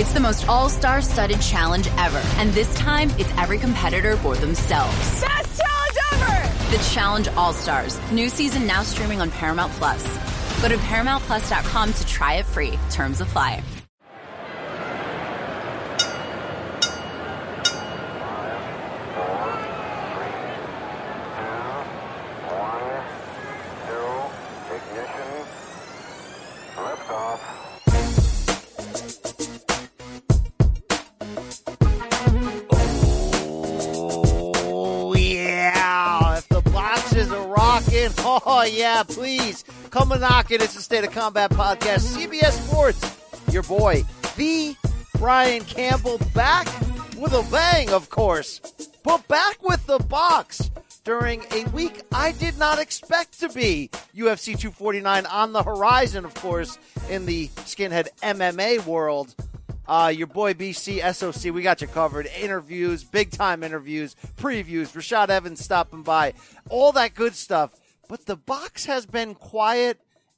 It's the most all-star studded challenge ever. And this time, it's every competitor for themselves. Best challenge ever! The Challenge All-Stars. New season now streaming on Paramount+. Go to ParamountPlus.com to try it free. Terms apply. Oh, yeah, please. Come and knock it. It's the State of Combat Podcast. CBS Sports. Your boy, the Brian Campbell, back with a bang, of course. But back with the box during a week I did not expect to be. UFC 249 on the horizon, of course, in the skinhead MMA world. Your boy BC, SOC, we got you covered. Interviews, big-time interviews, previews, Rashad Evans stopping by, all that good stuff. But the box has been quiet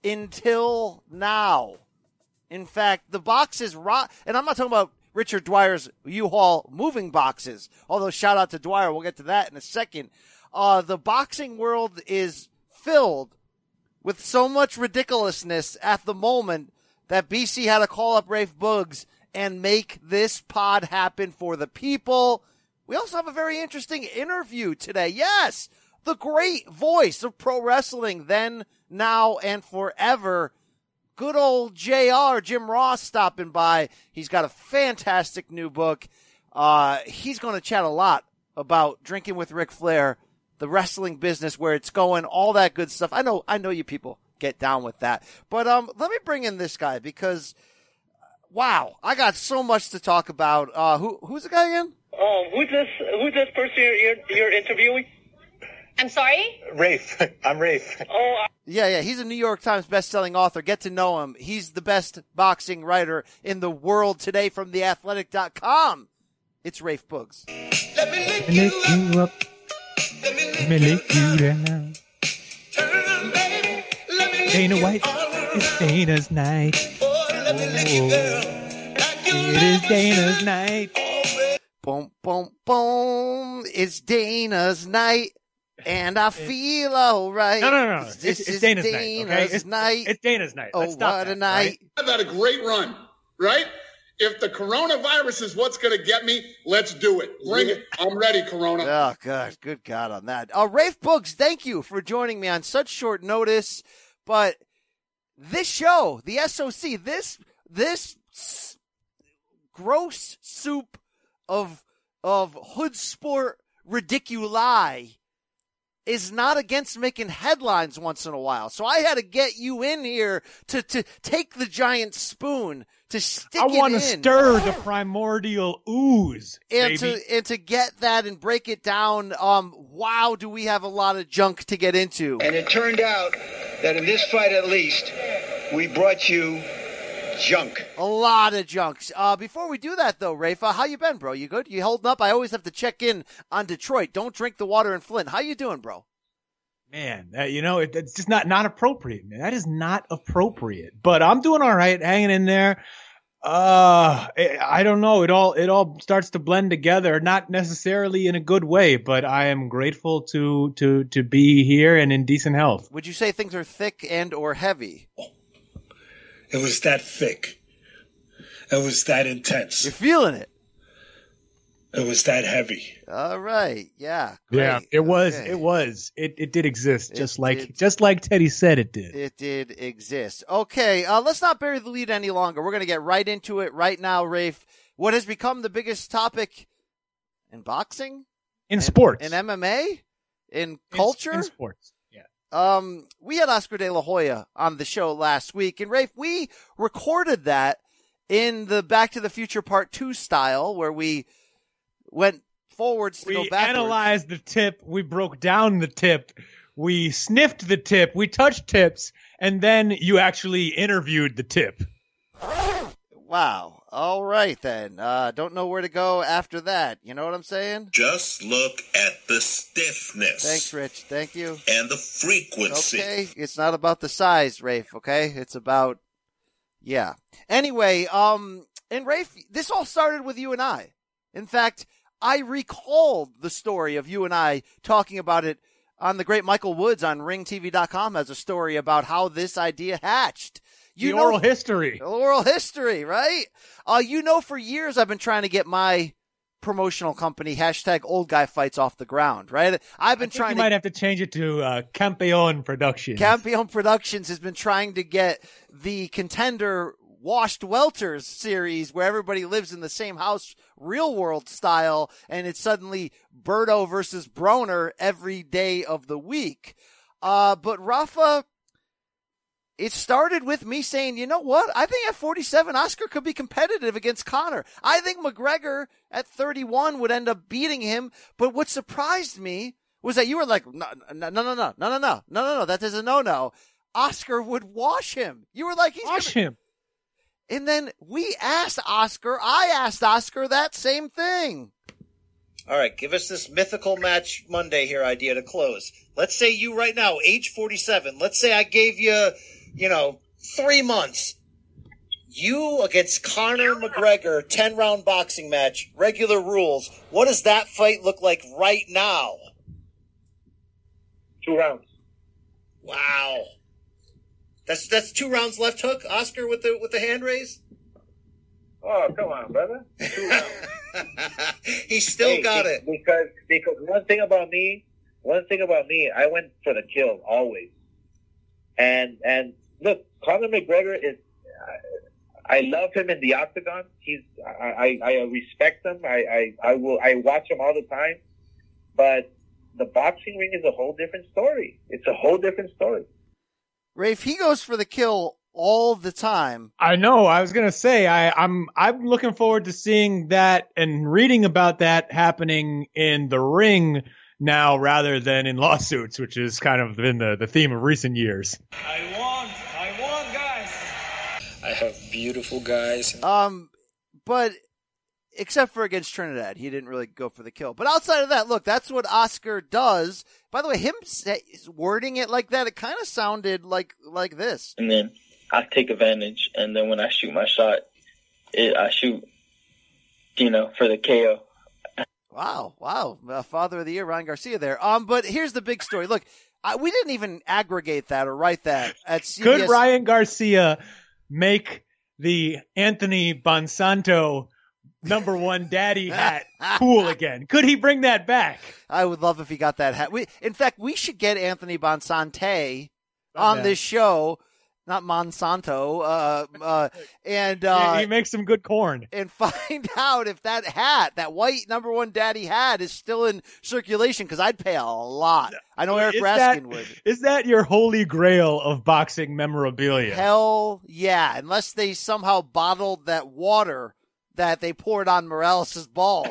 until now. In fact, the box is and I'm not talking about Richard Dwyer's U-Haul moving boxes, although shout out to Dwyer, we'll get to that in a second. The boxing world is filled with so much ridiculousness at the moment that BC had to call up Rafe Boogs and make this pod happen for the people. We also have a very interesting interview today. Yes, the great voice of pro wrestling then, now, and forever. Good old JR, Jim Ross, stopping by. He's got a fantastic new book. He's going to chat a lot about drinking with Ric Flair, the wrestling business, where it's going, all that good stuff. I know you people get down with that. But let me bring in this guy because, wow, I got so much to talk about. Who's the guy again? Who's this person you're interviewing? I'm sorry? Rafe. I'm Rafe. Yeah, he's a New York Times best-selling author. Get to know him. He's the best boxing writer in the world today from theathletic.com. It's Rafe Boogs. Let me lick you up. Let me lick you down. Dana White, it's Dana's night. It is Dana's night. Boom, boom, boom. It's Dana's night. And I feel all right. No. This it's is Dana's night. It's Dana's night. Oh, Let's stop what that, a night. Right? I've had a great run, right? If the coronavirus is what's going to get me, let's do it. Bring it. I'm ready, Corona. Oh, God. Good God on that. Rafe Boogs, thank you for joining me on such short notice. But this show, the SOC, this gross soup of hood sport ridiculi is not against making headlines once in a while. So I had to get you in here to take the giant spoon, to stick it in. I want to stir the primordial ooze, and baby. to get that and break it down. Wow, do we have a lot of junk to get into. And it turned out that in this fight at least, we brought you junk. A lot of junks. Before we do that, though, Rafa, how you been, bro? You good? You holding up? I always have to check in on Detroit. Don't drink the water in Flint. How you doing, bro? Man, it's just not appropriate, man. That is not appropriate. But I'm doing all right, hanging in there. I don't know. It all starts to blend together, not necessarily in a good way, but I am grateful to be here and in decent health. Would you say things are thick and or heavy? It was that thick. It was that intense. You're feeling it. It was that heavy. All right. Yeah. Great. Yeah, it was. Okay. It was. It did exist, just like Teddy said it did. It did exist. Okay. Let's not bury the lead any longer. We're going to get right into it right now, Rafe. What has become the biggest topic in boxing? In sports. In MMA? In culture? In sports. We had Oscar De La Hoya on the show last week, and Rafe, we recorded that in the Back to the Future Part 2 style, where we went forwards to go backwards. We analyzed the tip, we broke down the tip, we sniffed the tip, we touched tips, and then you actually interviewed the tip. Wow. All right, then. Don't know where to go after that. You know what I'm saying? Just look at the stiffness. Thanks, Rich. Thank you. And the frequency. Okay. It's not about the size, Rafe, okay? It's about, yeah. Anyway, And Rafe, this all started with you and I. In fact, I recalled the story of you and I talking about it on the great Michael Woods on ringtv.com has a story about how this idea hatched. The oral history, right? For years I've been trying to get my promotional company #OldGuyFights off the ground, right? You might have to change it to Campeon Productions. Campeon Productions has been trying to get the Contender Washed Welters series where everybody lives in the same house, real world style, and it's suddenly Berto versus Broner every day of the week. But Rafa, it started with me saying, you know what? I think at 47, Oscar could be competitive against Conor. I think McGregor at 31 would end up beating him. But what surprised me was that you were like, no, that is a no. Oscar would wash him. You were like, wash him. And then I asked Oscar that same thing. All right, give us this mythical match Monday here idea to close. Let's say you right now, age 47, let's say I gave you, 3 months. You against Conor McGregor, 10-round boxing match, regular rules. What does that fight look like right now? 2 rounds. Wow. That's 2 rounds left hook, Oscar, with the hand raise? Oh, come on, brother. 2 rounds. He still got it. Because one thing about me, I went for the kill always. And look, Conor McGregor is, I love him in the octagon. I respect him. I watch him all the time. But the boxing ring is a whole different story. It's a whole different story. Rafe, he goes for the kill all the time. I know. I was going to say, I'm looking forward to seeing that and reading about that happening in the ring now rather than in lawsuits, which is kind of been the theme of recent years. I won, guys. I have beautiful guys. But except for against Trinidad, he didn't really go for the kill. But outside of that, look, that's what Oscar does. By the way, him wording it like that, it kind of sounded like this. And then I take advantage, and then when I shoot my shot, I shoot, for the KO. Wow. Father of the Year, Ryan Garcia there. But here's the big story. Look, we didn't even aggregate that or write that at CBS. Could Ryan Garcia make the Anthony Bonsanto #1 daddy hat cool again? Could he bring that back? I would love if he got that hat. In fact, we should get Anthony Bonsante on this show, not Monsanto. And he makes some good corn. And find out if that hat, that white #1 daddy hat, is still in circulation, because I'd pay a lot. I know Eric Raskin would. Is that your holy grail of boxing memorabilia? Hell yeah, unless they somehow bottled that water that they poured on Morales' balls.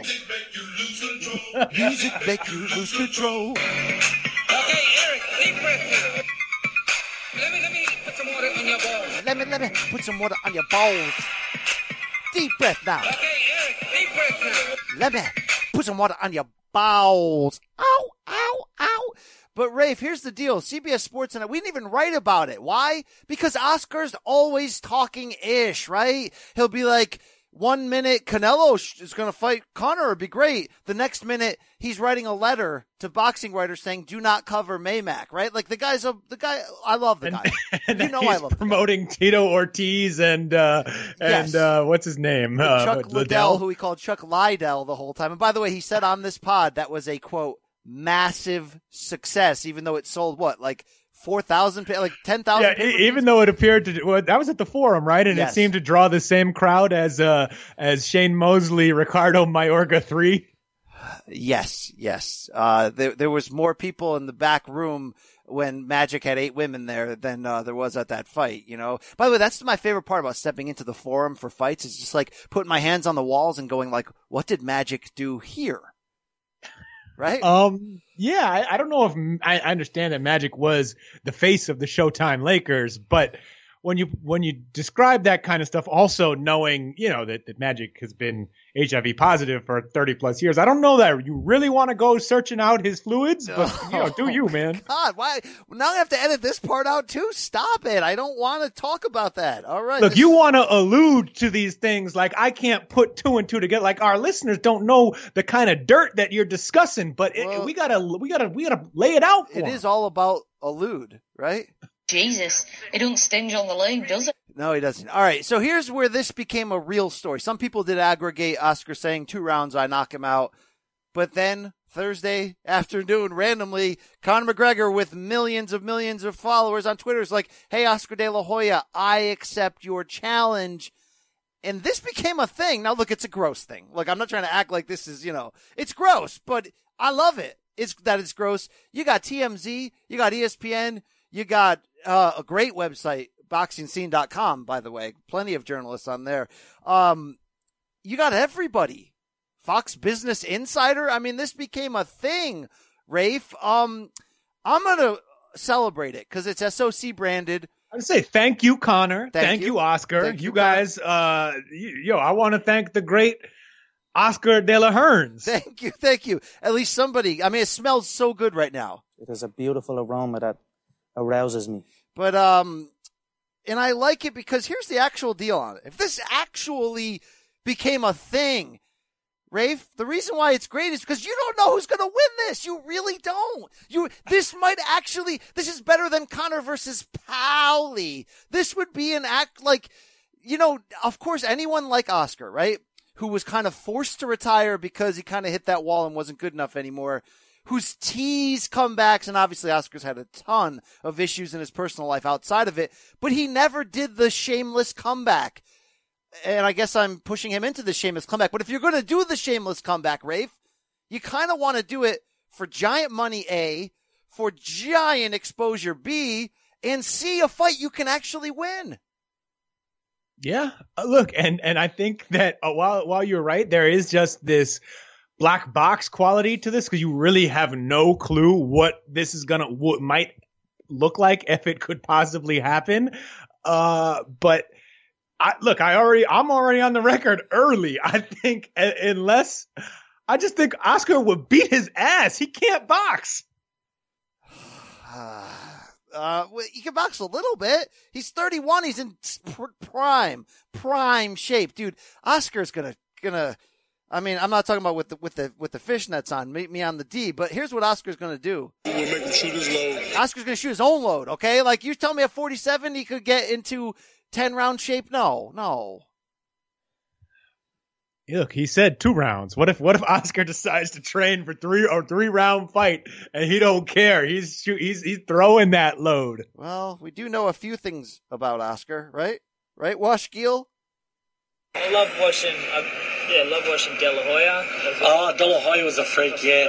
Music make you lose control. Okay, Eric, deep breath. Let me put some water on your balls. Let me put some water on your balls. Deep breath now. Okay, Eric, deep breath now. Let me put some water on your balls. Ow, ow, ow. But Rafe, here's the deal. CBS Sports Tonight, we didn't even write about it. Why? Because Oscar's always talking ish, right? He'll be like, 1 minute Canelo is going to fight Conor, it'd be great. The next minute he's writing a letter to boxing writers saying, "Do not cover Maymack," right? Like the guy. I love the guy. And I love promoting Tito Ortiz and what's his name? Chuck Liddell, who he called Chuck Liddell the whole time. And by the way, he said on this pod that was a quote massive success, even though it sold 4,000, 10,000. Yeah, even though it appeared to. Well, that was at the Forum, right? And It seemed to draw the same crowd as Shane Mosley, Ricardo Mayorga 3. Yes. There was more people in the back room when Magic had 8 women there than there was at that fight. By the way, that's my favorite part about stepping into the Forum for fights. Is just like putting my hands on the walls and going like, "What did Magic do here?" Right? Yeah, I don't know if I understand that Magic was the face of the Showtime Lakers, but when you describe that kind of stuff, also knowing, that Magic has been HIV positive for 30 plus years, I don't know that you really want to go searching out his fluids, but do you, man? God, why? Now I have to edit this part out too? Stop it. I don't want to talk about that. All right. Look, you want to allude to these things like I can't put two and two together. Like our listeners don't know the kind of dirt that you're discussing, but we gotta lay it out for them. It is all about allude, right? Jesus, it don't stinge on the leg, does it? No, he doesn't. All right, so here's where this became a real story. Some people did aggregate Oscar saying 2 rounds, I knock him out. But then Thursday afternoon, randomly, Conor McGregor with millions of followers on Twitter is like, hey, Oscar De La Hoya, I accept your challenge. And this became a thing. Now, look, it's a gross thing. Look, I'm not trying to act like this is, it's gross, but I love it. It's gross. You got TMZ, you got ESPN, you got a great website, boxingscene.com, by the way. Plenty of journalists on there. You got everybody. Fox Business Insider. I mean, this became a thing, Rafe. I'm going to celebrate it because it's SOC branded. I'd say thank you, Conor. Thank you, Oscar. Thank you guys, I want to thank the great Oscar De La Hearns. Thank you. At least somebody. I mean, it smells so good right now. It is a beautiful aroma that arouses me. But, and I like it because here's the actual deal on it. If this actually became a thing, Rafe, the reason why it's great is because you don't know who's going to win this. You really don't. This is better than Conor versus Paulie. This would be an act like, of course, anyone like Oscar, right? Who was kind of forced to retire because he kind of hit that wall and wasn't good enough anymore. Who's teased comebacks, and obviously Oscar's had a ton of issues in his personal life outside of it, but he never did the shameless comeback. And I guess I'm pushing him into the shameless comeback. But if you're going to do the shameless comeback, Rafe, you kind of want to do it for giant money, A, for giant exposure, B, and C, a fight you can actually win. Yeah, look, and I think that while you're right, there is just this black box quality to this because you really have no clue what this is what might look like if it could possibly happen. But I'm already on the record early. I think I just think Oscar would beat his ass. He can't box. He can box a little bit. He's 31. He's in prime shape, dude. Oscar's gonna. I mean, I'm not talking about with the fishnets on. Meet me on the D. But here's what Oscar's gonna do. We'll make him shoot his load. Oscar's gonna shoot his own load. Okay, like you tell me at 47 he could get into 10-round shape. No. Look, he said 2 rounds. What if Oscar decides to train for 3-round fight and he don't care? He's throwing that load. Well, we do know a few things about Oscar, right? Right, Washgiel? I love watching De La Hoya. De La Hoya was a freak, yeah.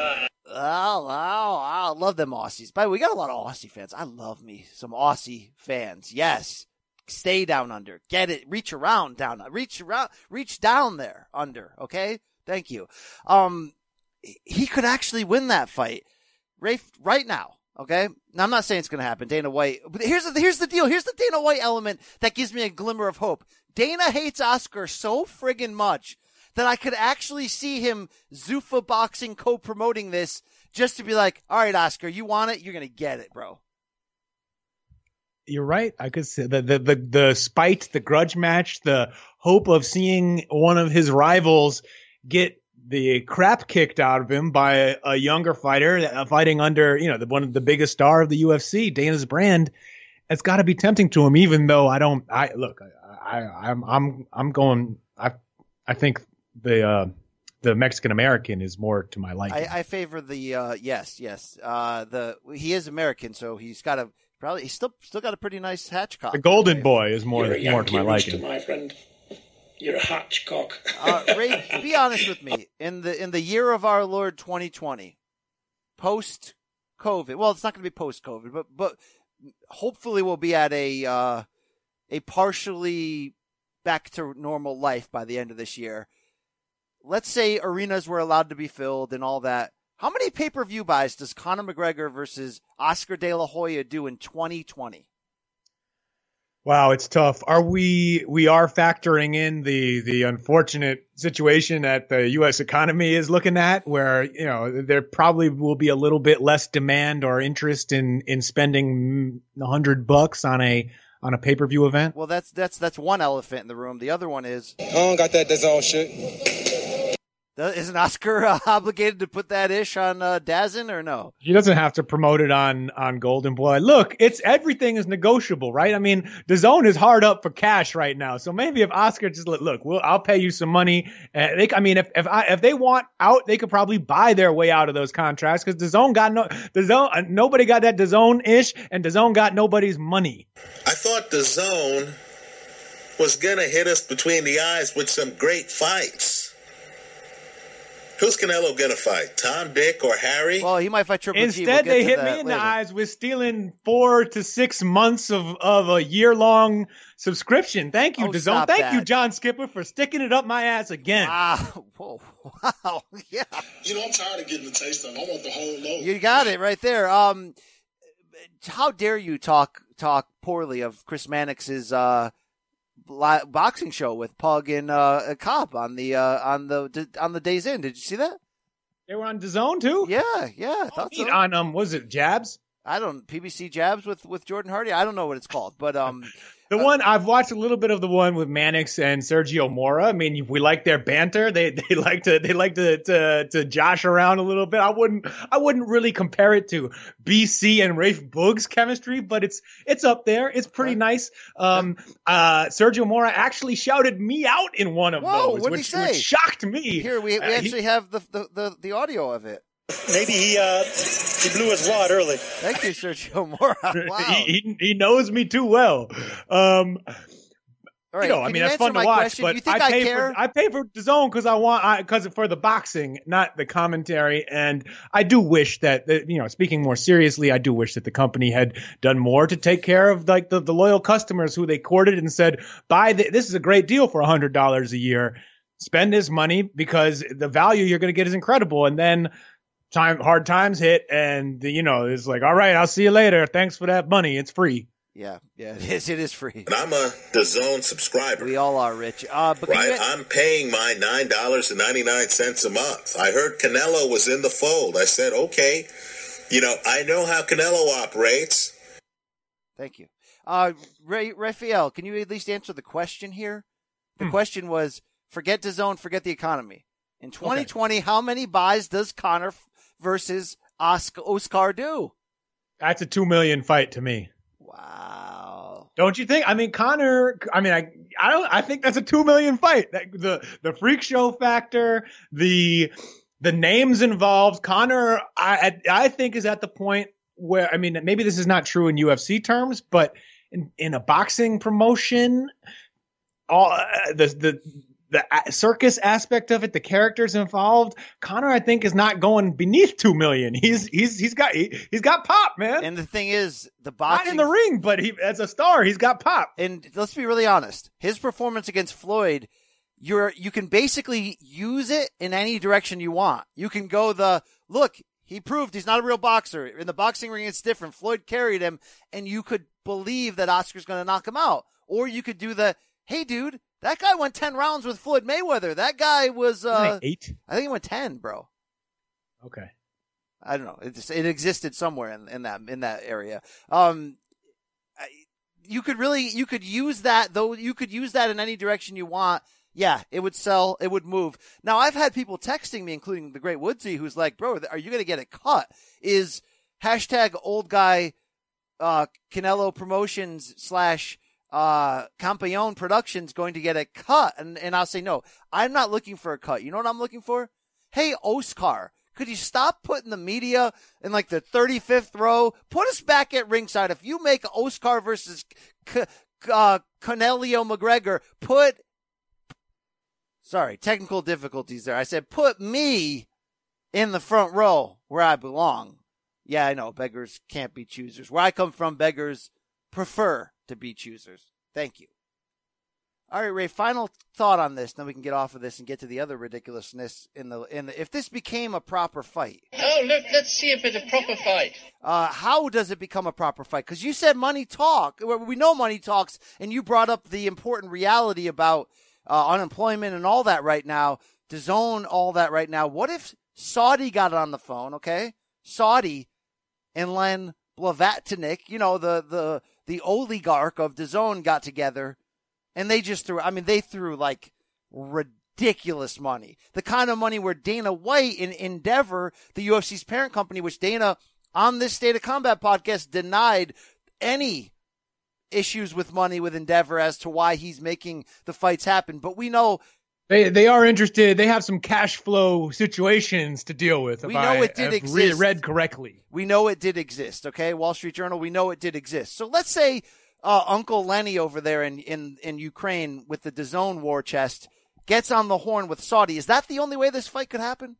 I love them Aussies. By the way, we got a lot of Aussie fans. I love me some Aussie fans. Yes. Stay down under. Get it. Reach around down. Reach down there under. Okay. Thank you. He could actually win that fight, Rafe, right now. Okay. Now I'm not saying it's going to happen. Dana White. But here's the deal. Here's the Dana White element that gives me a glimmer of hope. Dana hates Oscar so friggin' much that I could actually see him Zuffa Boxing co-promoting this just to be like, all right, Oscar, you want it? You're going to get it, bro. You're right. I could say the spite, the grudge match, the hope of seeing one of his rivals get the crap kicked out of him by a younger fighter fighting under, one of the biggest star of the UFC, Dana's brand. It's got to be tempting to him, even though I think the Mexican American is more to my liking. I favor the yes. He is American, so he's got he's still got a pretty nice hatchcock. The Golden Boy is more to my liking. My friend, you're a hatchcock. Ray, be honest with me. In the year of our Lord 2020, post COVID. Well, it's not going to be post COVID, but hopefully we'll be at a partially back to normal life by the end of this year. Let's say arenas were allowed to be filled and all that. How many pay-per-view buys does Conor McGregor versus Oscar De La Hoya do in 2020? Wow, it's tough. We are factoring in the unfortunate situation that the U.S. economy is looking at, where there probably will be a little bit less demand or interest in spending $100 on a pay-per-view event. Well, that's one elephant in the room. The other one is I don't got that DAZN shit. Isn't Oscar obligated to put that ish on DAZN or no? He doesn't have to promote it on Golden Boy. Look, everything is negotiable, right? I mean, DAZN is hard up for cash right now, so maybe if Oscar just look, I'll pay you some money. If they want out, they could probably buy their way out of those contracts because nobody got that DAZN ish, and DAZN got nobody's money. I thought DAZN was gonna hit us between the eyes with some great fights. Who's Canelo going to fight? Tom, Dick, or Harry? Well, he might fight Triple G. Instead, they hit me in the eyes with stealing 4 to 6 months of a year-long subscription. Thank you, DAZN. Thank you, John Skipper, for sticking it up my ass again. Whoa. Wow. Yeah. I'm tired of getting the taste of it. I want the whole load. You got it right there. How dare you talk poorly of Chris Mannix's boxing show with Pug and Cobb on the Days In. Did you see that? They were on DAZN too? Yeah. I thought so. On was it Jabs? I don't PBC Jabs with Jordan Hardy. I don't know what it's called, but the one I've watched a little bit of the one with Mannix and Sergio Mora. I mean, we like their banter. They like to josh around a little bit. I wouldn't really compare it to BC and Rafe Boog's chemistry, but it's up there. It's pretty nice. Sergio Mora actually shouted me out in one of those, what did he say? Which shocked me. Here we actually have the audio of it. Maybe he blew his wad early. Thank you, Sergio Mora. Wow. He knows me too well. All right, that's fun to watch. But I pay for DAZN because for the boxing, not the commentary. And I do wish that speaking more seriously, I do wish that the company had done more to take care of like the loyal customers who they courted and said, this is a great deal for $100 a year. Spend this money because the value you're going to get is incredible. And then hard times hit, and it's like, all right, I'll see you later. Thanks for that money. It's free. Yeah, it is. It is free. And I'm a DAZN subscriber. We all are, Rich. I'm paying my $9.99 a month. I heard Canelo was in the fold. I said, okay, I know how Canelo operates. Thank you. Raphael, can you at least answer the question here? The question was, forget DAZN, forget the economy. In 2020, How many buys does Conor versus Oscar do? That's a 2 million fight to me. Wow. Don't you think? I mean, Conor, I think that's a 2 million fight. The freak show factor, the names involved. Conor, I think is at the point where, maybe this is not true in UFC terms, but in a boxing promotion, the circus aspect of it, the characters involved, Conor, I think, is not going beneath 2 million. He's got pop, man. And the thing is, the boxing, not in the ring, but as a star, he's got pop. And let's be really honest, his performance against Floyd, you can basically use it in any direction you want. You can go look, he proved he's not a real boxer. In the boxing ring, it's different. Floyd carried him, and you could believe that Oscar's going to knock him out. Or you could do hey, dude, that guy went 10 rounds with Floyd Mayweather. That guy was 8. I think he went 10, bro. Okay. I don't know. It existed somewhere in that area. You could use that though. You could use that in any direction you want. Yeah, it would sell. It would move. Now, I've had people texting me, including the great Woodsy, who's like, bro, are you going to get it cut? Is #oldguy Canelo Promotions / Campeon Productions going to get a cut? And I'll say, no, I'm not looking for a cut. You know what I'm looking for? Hey, Oscar, could you stop putting the media in like the 35th row? Put us back at ringside. If you make Oscar versus Canelo McGregor, technical difficulties there. I said, put me in the front row where I belong. Yeah, I know, beggars can't be choosers. Where I come from, beggars prefer to be choosers. Thank you. All right, Ray, final thought on this, then we can get off of this and get to the other ridiculousness in the if this became a proper fight. Oh, let's see if it's a proper fight. How does it become a proper fight? Because you said money talk. We know money talks, and you brought up the important reality about unemployment and all that right now, DAZN, all that right now. What if Saudi got on the phone, okay? Saudi and Len Blavatnik, the oligarch of DAZN, got together. And they just threw like ridiculous money. The kind of money where Dana White in Endeavor, the UFC's parent company, which Dana on this State of Combat podcast denied any issues with money with Endeavor as to why he's making the fights happen. But we know they are interested. They have some cash flow situations to deal with. We know it did exist. Read correctly. We know it did exist. Okay. Wall Street Journal. We know it did exist. So let's say, Uncle Lenny over there in Ukraine with the DAZN war chest gets on the horn with Saudi. Is that the only way this fight could happen?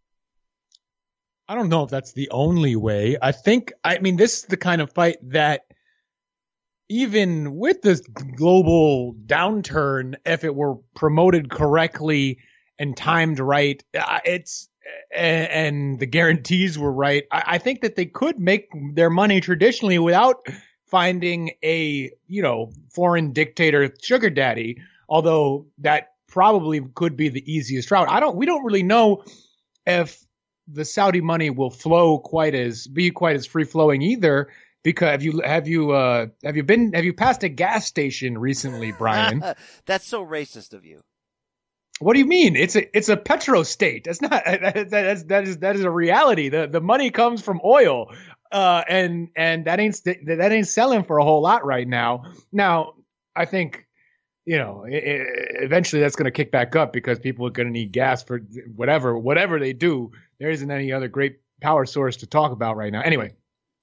I don't know if that's the only way. This is the kind of fight that even with this global downturn, if it were promoted correctly and timed right, and the guarantees were right, I think that they could make their money traditionally without finding a, foreign dictator sugar daddy, although that probably could be the easiest route. We don't really know if the Saudi money will be quite as free flowing either, because have you passed a gas station recently, Brian? That's so racist of you. What do you mean? It's a petro state. That's not, that is a reality. The money comes from oil. And that ain't selling for a whole lot right now. Now, I think, eventually that's going to kick back up because people are going to need gas for whatever they do. There isn't any other great power source to talk about right now. Anyway,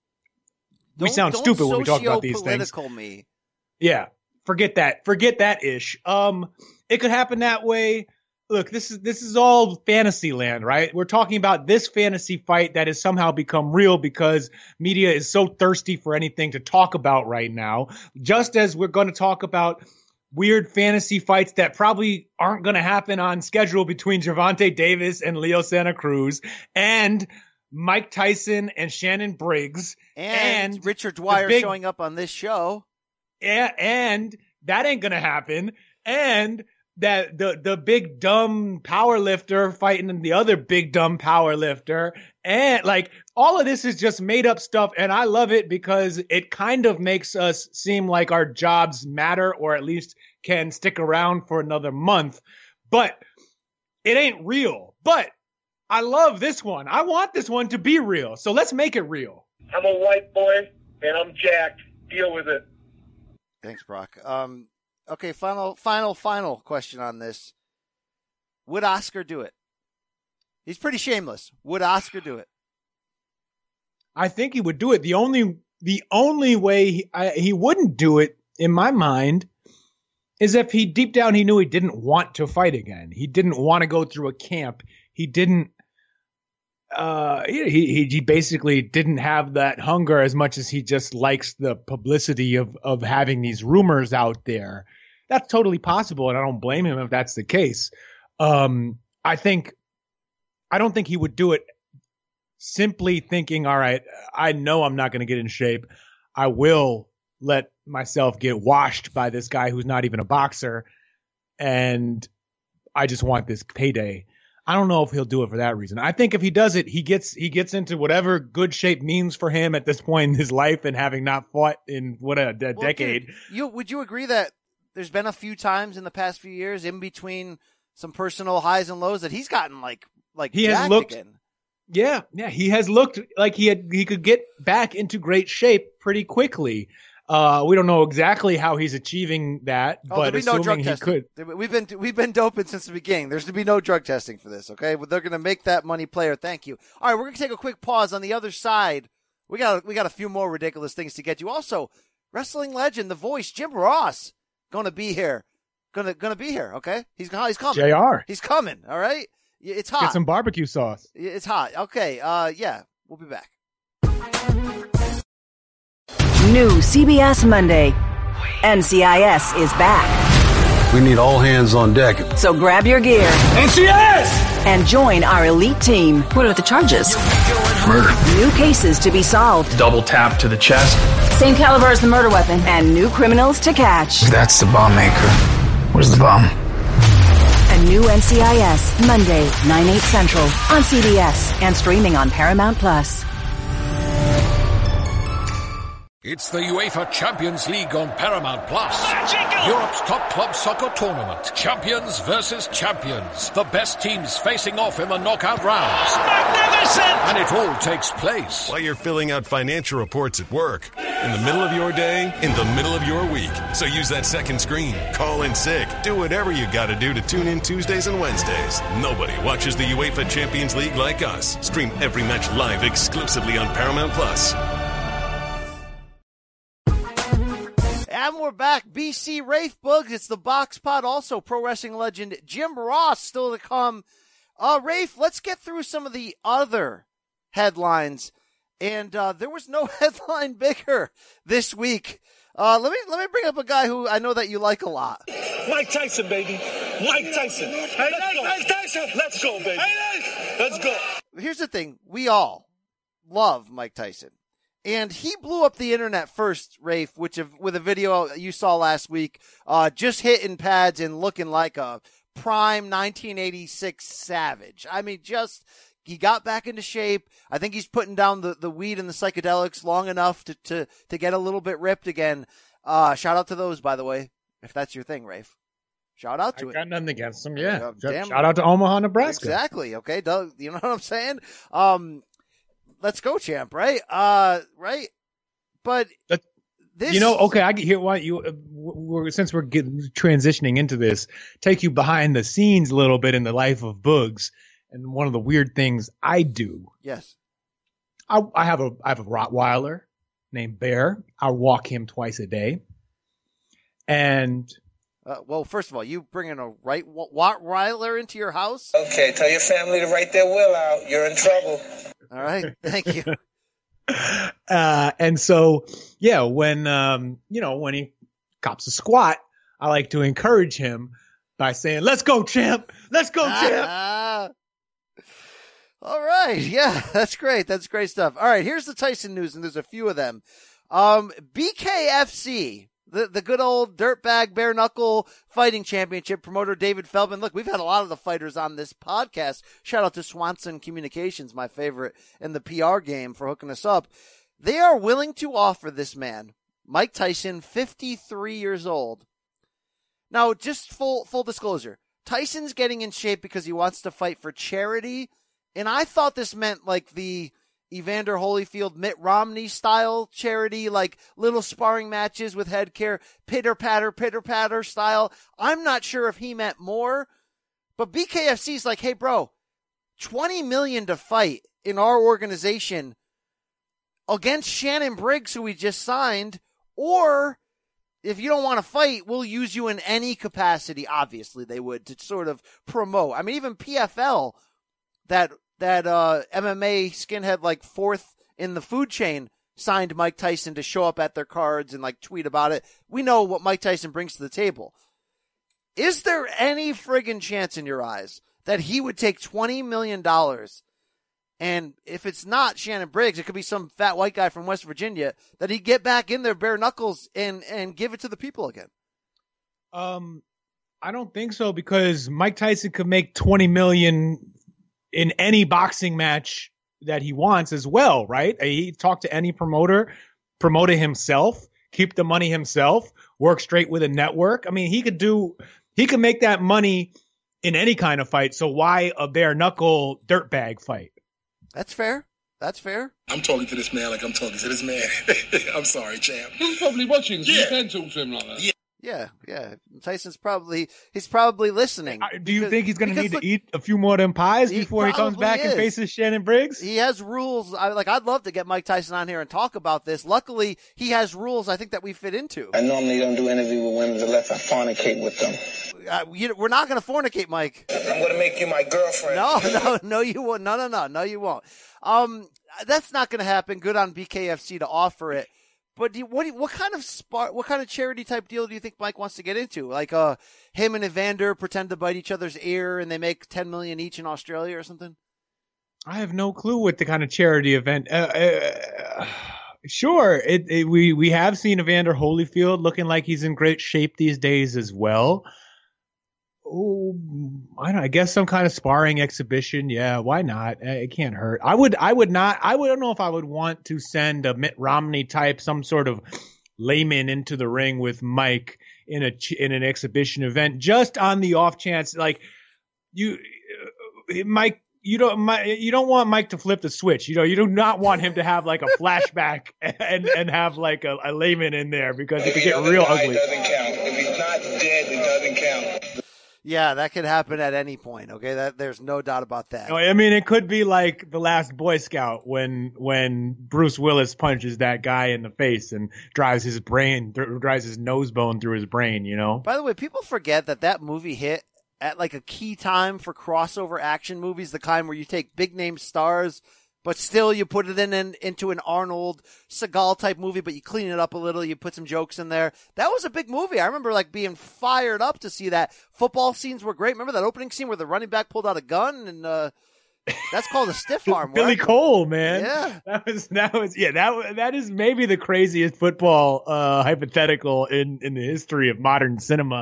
we sound stupid when we talk about these things. Me. Yeah. Forget that ish. It could happen that way. Look, this is all fantasy land, right? We're talking about this fantasy fight that has somehow become real because media is so thirsty for anything to talk about right now. Just as we're going to talk about weird fantasy fights that probably aren't going to happen on schedule between Gervonta Davis and Leo Santa Cruz, and Mike Tyson and Shannon Briggs, and Richard Dwyer showing up on this show. Yeah, and that ain't going to happen. And that the big dumb power lifter fighting the other big dumb power lifter, and like all of this is just made up stuff, and I love it because it kind of makes us seem like our jobs matter, or at least can stick around for another month. But it ain't real. But I love this one. I want this one to be real. So let's make it real. I'm a white boy and I'm jacked. Deal with it. Thanks, Brock. Okay, final question on this. Would Oscar do it? He's pretty shameless. Would Oscar do it? I think he would do it. The only way he wouldn't do it, in my mind, is if deep down he knew he didn't want to fight again. He didn't want to go through a camp. He didn't. He basically didn't have that hunger as much as he just likes the publicity of having these rumors out there. That's totally possible, and I don't blame him if that's the case. I don't think he would do it simply thinking, all right, I know I'm not going to get in shape. I will let myself get washed by this guy who's not even a boxer, and I just want this payday. I don't know if he'll do it for that reason. I think if he does it, he gets into whatever good shape means for him at this point in his life, and having not fought in a decade. Dude, would you agree that there's been a few times in the past few years, in between some personal highs and lows, that he's gotten like he has looked again? Yeah, he has looked like he could get back into great shape pretty quickly. We don't know exactly how he's achieving that, but assuming he could. We've been doping since the beginning. There's to be no drug testing for this, okay? But they're going to make that money player. Thank you. All right, we're going to take a quick pause. On the other side, we got a few more ridiculous things to get to. Also, wrestling legend, The Voice, Jim Ross, going to be here. Going to be here, okay? He's coming. JR. He's coming, all right? It's hot. Get some barbecue sauce. It's hot. Okay, yeah, we'll be back. New CBS Monday. NCIS is back. We need all hands on deck. So grab your gear. NCIS! And join our elite team. What are the charges? Murder. New cases to be solved. Double tap to the chest. Same caliber as the murder weapon. And new criminals to catch. That's the bomb maker. Where's the bomb? A new NCIS, Monday, 9/8 Central, on CBS and streaming on Paramount+. It's the UEFA Champions League on Paramount Plus. Europe's top club soccer tournament. Champions versus champions. The best teams facing off in the knockout rounds. Magnificent! And it all takes place while you're filling out financial reports at work. In the middle of your day, in the middle of your week. So use that second screen. Call in sick. Do whatever you gotta do to tune in Tuesdays and Wednesdays. Nobody watches the UEFA Champions League like us. Stream every match live exclusively on Paramount Plus. And we're back. BC Rafe Boogs. It's the Box Pod. Also, pro wrestling legend Jim Ross still to come. Rafe, let's get through some of the other headlines. And there was no headline bigger this week. Let me bring up a guy who I know that you like a lot. Mike Tyson, baby. Mike Tyson. Hey, Mike Tyson. Let's go, baby. Let's go. Here's the thing. We all love Mike Tyson. And he blew up the internet first, Rafe, with a video you saw last week, just hitting pads and looking like a prime 1986 Savage. I mean, he got back into shape. I think he's putting down the weed and the psychedelics long enough to get a little bit ripped again. Shout out to those, by the way, if that's your thing, Rafe. Shout out to it. Got nothing against them, yeah. Damn. Shout out to Omaha, Nebraska. Exactly, okay, Doug, you know what I'm saying? Let's go, champ, right? Right. But this, okay, I hear why since we're transitioning into this, take you behind the scenes a little bit in the life of Boogs. And one of the weird things I do. Yes. I have a Rottweiler named Bear. I walk him twice a day. And well, first of all, you bringing a Rottweiler into your house? Okay, tell your family to write their will out. You're in trouble. All right, thank you. And so, yeah, when he cops a squat, I like to encourage him by saying, "Let's go, champ! Let's go, champ!" All right, yeah, that's great. That's great stuff. All right, here's the Tyson news, and there's a few of them. BKFC. The good old dirtbag bare knuckle fighting championship promoter David Feldman. Look, we've had a lot of the fighters on this podcast. Shout out to Swanson Communications, my favorite in the PR game, for hooking us up. They are willing to offer this man, Mike Tyson, 53 years old. Now, just full disclosure, Tyson's getting in shape because he wants to fight for charity, and I thought this meant like the Evander Holyfield, Mitt Romney style charity, like little sparring matches with head care, pitter patter style. I'm not sure if he meant more, but BKFC's like, hey bro, $20 million to fight in our organization against Shannon Briggs, who we just signed, or if you don't want to fight, we'll use you in any capacity. Obviously they would, to sort of promote. I mean, even PFL, that MMA skinhead, like fourth in the food chain, signed Mike Tyson to show up at their cards and like tweet about it. We know what Mike Tyson brings to the table. Is there any friggin' chance in your eyes that he would take $20 million? And if it's not Shannon Briggs, it could be some fat white guy from West Virginia, that he'd get back in there bare knuckles and give it to the people again. I don't think so, because Mike Tyson could make $20 million in any boxing match that he wants as well, right? He talked to any promoter, promote it himself, keep the money himself, work straight with a network. I mean, he could make that money in any kind of fight. So why a bare knuckle dirtbag fight? That's fair. That's fair. I'm talking to this man like I'm talking to this man. I'm sorry, champ. He's probably watching, so you can talk to him like that. Yeah. Tyson's probably listening. Do you think he's going to need to eat a few more of them pies before he comes back and faces Shannon Briggs? He has rules. I'd love to get Mike Tyson on here and talk about this. Luckily, he has rules I think that we fit into. I normally don't do interviews with women unless I fornicate with them. We're not going to fornicate, Mike. I'm going to make you my girlfriend. No, you won't. No, you won't. That's not going to happen. Good on BKFC to offer it. But what kind of charity type deal do you think Mike wants to get into? Like him and Evander pretend to bite each other's ear and they make $10 million each in Australia or something? I have no clue what the kind of charity event. Sure, we have seen Evander Holyfield looking like he's in great shape these days as well. Oh, I guess some kind of sparring exhibition. Yeah, why not? It can't hurt. I don't know if I would want to send a Mitt Romney type, some sort of layman into the ring with Mike in an exhibition event, just on the off chance, like Mike. You don't want Mike to flip the switch. You do not want him to have like a flashback and have like a layman in there, because it could get real ugly. It doesn't count. If he's not dead, it doesn't count. Yeah, that could happen at any point. Okay, there's no doubt about that. I mean, it could be like The Last Boy Scout when Bruce Willis punches that guy in the face and drives his nose bone through his brain. By the way, people forget that movie hit at like a key time for crossover action movies, the kind where you take big name stars, but still you put it into an Arnold Seagal type movie, but you clean it up a little, you put some jokes in there. That was a big movie. I remember like being fired up to see that. Football scenes were great. Remember that opening scene where the running back pulled out a gun and that's called a stiff arm. Billy Cole, man. Yeah. That is maybe the craziest football hypothetical in the history of modern cinema.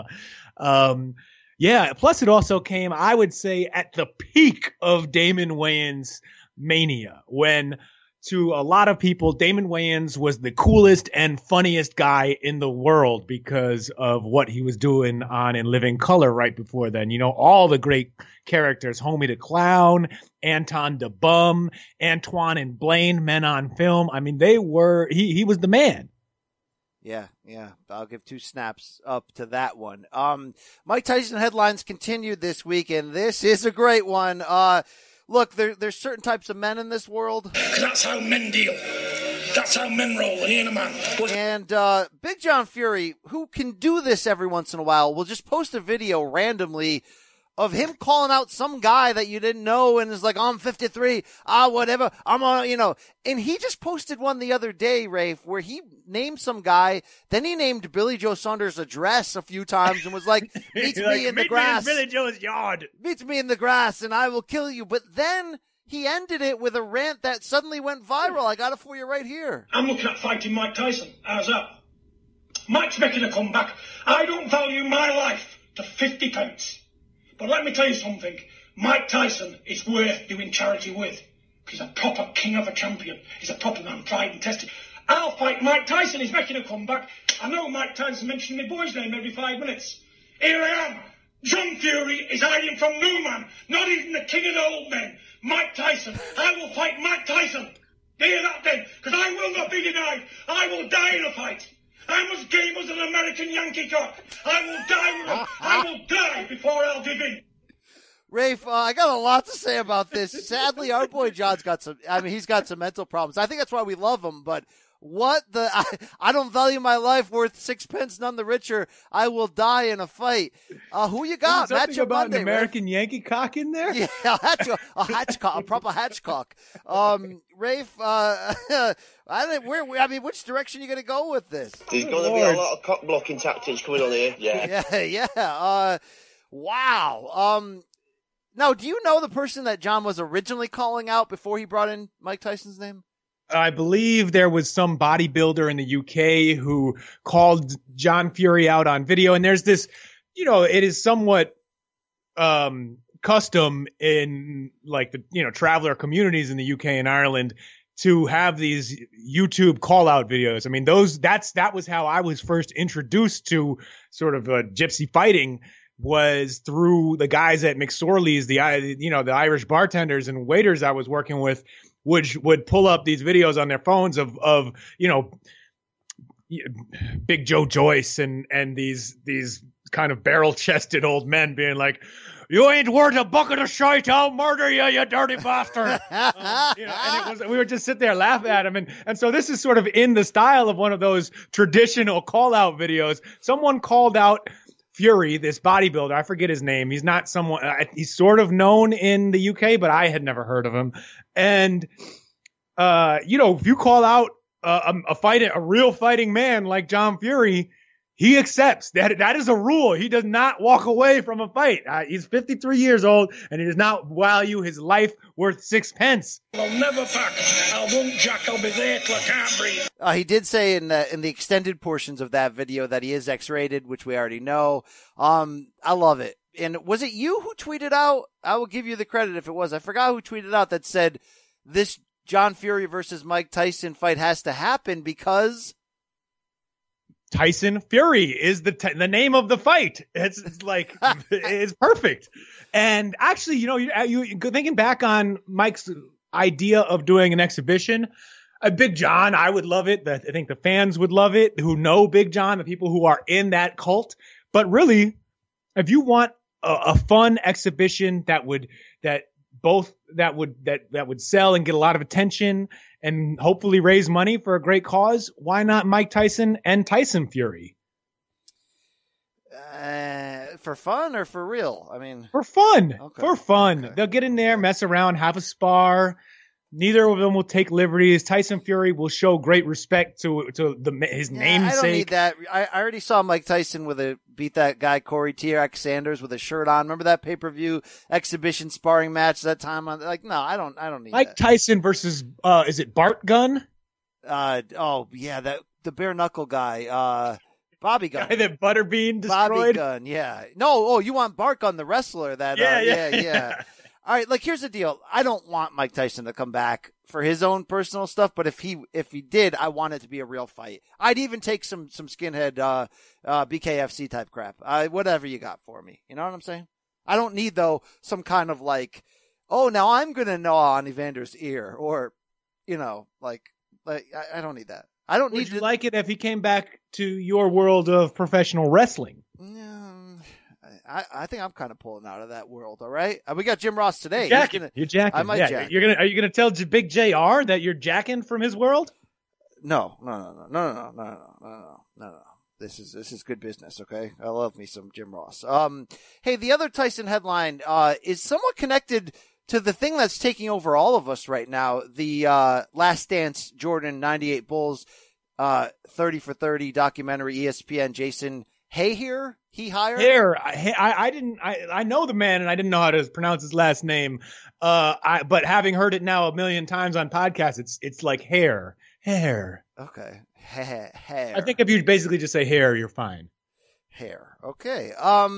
Yeah, plus it also came, I would say, at the peak of Damon Wayans' mania, when to a lot of people, Damon Wayans was the coolest and funniest guy in the world because of what he was doing on In Living Color right before then. All the great characters, Homie the Clown, Anton the Bum, Antoine and Blaine, Men on Film. I mean, he was the man. Yeah. I'll give 2 snaps up to that one. Mike Tyson headlines continued this week, and this is a great one. Look, there's certain types of men in this world. That's how men deal. That's how men roll, and he ain't a man. And Big John Fury, who can do this every once in a while, will just post a video randomly of him calling out some guy that you didn't know and is like, I'm 53, whatever, I'm on, And he just posted one the other day, Rafe, where he named some guy, then he named Billy Joe Saunders' address a few times and was like, meet me in the grass. Billy Joe's yard. Meet me in the grass and I will kill you. But then he ended it with a rant that suddenly went viral. I got it for you right here. I'm looking at fighting Mike Tyson. How's that? Mike's making a comeback. I don't value my life to 50 pence. But let me tell you something. Mike Tyson is worth doing charity with. He's a proper king of a champion. He's a proper man, tried and tested. I'll fight Mike Tyson. He's making a comeback. I know Mike Tyson mentioning my boy's name every 5 minutes. Here I am. John Fury is hiding from no man, not even the king of the old men. Mike Tyson. I will fight Mike Tyson. Hear that then? Because I will not be denied. I will die in a fight. I'm as game as an American Yankee cock. I will die with him. I will die before I'll give in. Rafe, I got a lot to say about this. Sadly, our boy John's he's got some mental problems. I think that's why we love him, but I don't value my life worth 6 pence, none the richer. I will die in a fight. Who you got? Something about Monday, an American Rafe? Yankee cock in there? Yeah, a proper hatchcock. Rafe, which direction are you going to go with this? There's going to be a lot of cock blocking tactics coming on here. Yeah. Wow. Now, do you know the person that John was originally calling out before he brought in Mike Tyson's name? I believe there was some bodybuilder in the UK who called John Fury out on video. And there's this, it is somewhat custom in like the, traveler communities in the UK and Ireland to have these YouTube call out videos. I mean, that was how I was first introduced to sort of gypsy fighting, was through the guys at McSorley's, the Irish bartenders and waiters I was working with would pull up these videos on their phones of Big Joe Joyce and these kind of barrel chested old men being like, "You ain't worth a bucket of shite, I'll murder you, you dirty bastard." And we would just sit there laughing at him. And so this is sort of in the style of one of those traditional call out videos. Someone called out Fury, this bodybuilder, I forget his name. He's not someone, he's sort of known in the UK, but I had never heard of him. And, if you call out a real fighting man like John Fury, he accepts that is a rule. He does not walk away from a fight. He's 53 years old, and he does not value his life worth sixpence. I'll never back. I won't jack. I'll be there till I can't breathe. He did say in the extended portions of that video that he is X-rated, which we already know. I love it. And was it you who tweeted out? I will give you the credit if it was. I forgot who tweeted out that said this John Fury versus Mike Tyson fight has to happen because Tyson Fury is the name of the fight. It's like, it's perfect. And actually, you thinking back on Mike's idea of doing an exhibition, Big John, I would love it. I think the fans would love it who know Big John, the people who are in that cult. But really, if you want a fun exhibition that would sell and get a lot of attention and hopefully raise money for a great cause, why not Mike Tyson and Tyson Fury? For fun or for real? I mean, for fun. Okay. For fun. Okay. They'll get in there, mess around, have a spar. Neither of them will take liberties. Tyson Fury will show great respect to his namesake. I don't need that. I already saw Mike Tyson beat that guy Corey T.X. Sanders with a shirt on. Remember that pay-per-view exhibition sparring match that time? No, I don't need Mike that. Tyson versus is it Bart Gunn? The bare knuckle guy. Bobby Gunn. Guy that Butterbean destroyed. Bobby Gunn, yeah. No, you want Bart Gunn, the wrestler that yeah. All right, here's the deal. I don't want Mike Tyson to come back for his own personal stuff, but if he did, I want it to be a real fight. I'd even take some skinhead BKFC type crap. Whatever you got for me. You know what I'm saying? I don't need though some kind of now I'm gonna gnaw on Evander's ear, or I don't need that. I don't need. Would you like it if he came back to your world of professional wrestling? I think I'm kind of pulling out of that world. All right, we got Jim Ross today. You're jacking. I might jack. Are you gonna tell Big JR that you're jacking from his world? No. This is good business. Okay, I love me some Jim Ross. Hey, the other Tyson headline is somewhat connected to the thing that's taking over all of us right now. The Last Dance Jordan 98 Bulls 30 for 30 documentary, ESPN. Jason Hayhier. I know the man and I didn't know how to pronounce his last name. But having heard it now a million times on podcasts, it's like hair. Okay. Hair. I think if you basically just say hair, you're fine. Hair. Okay.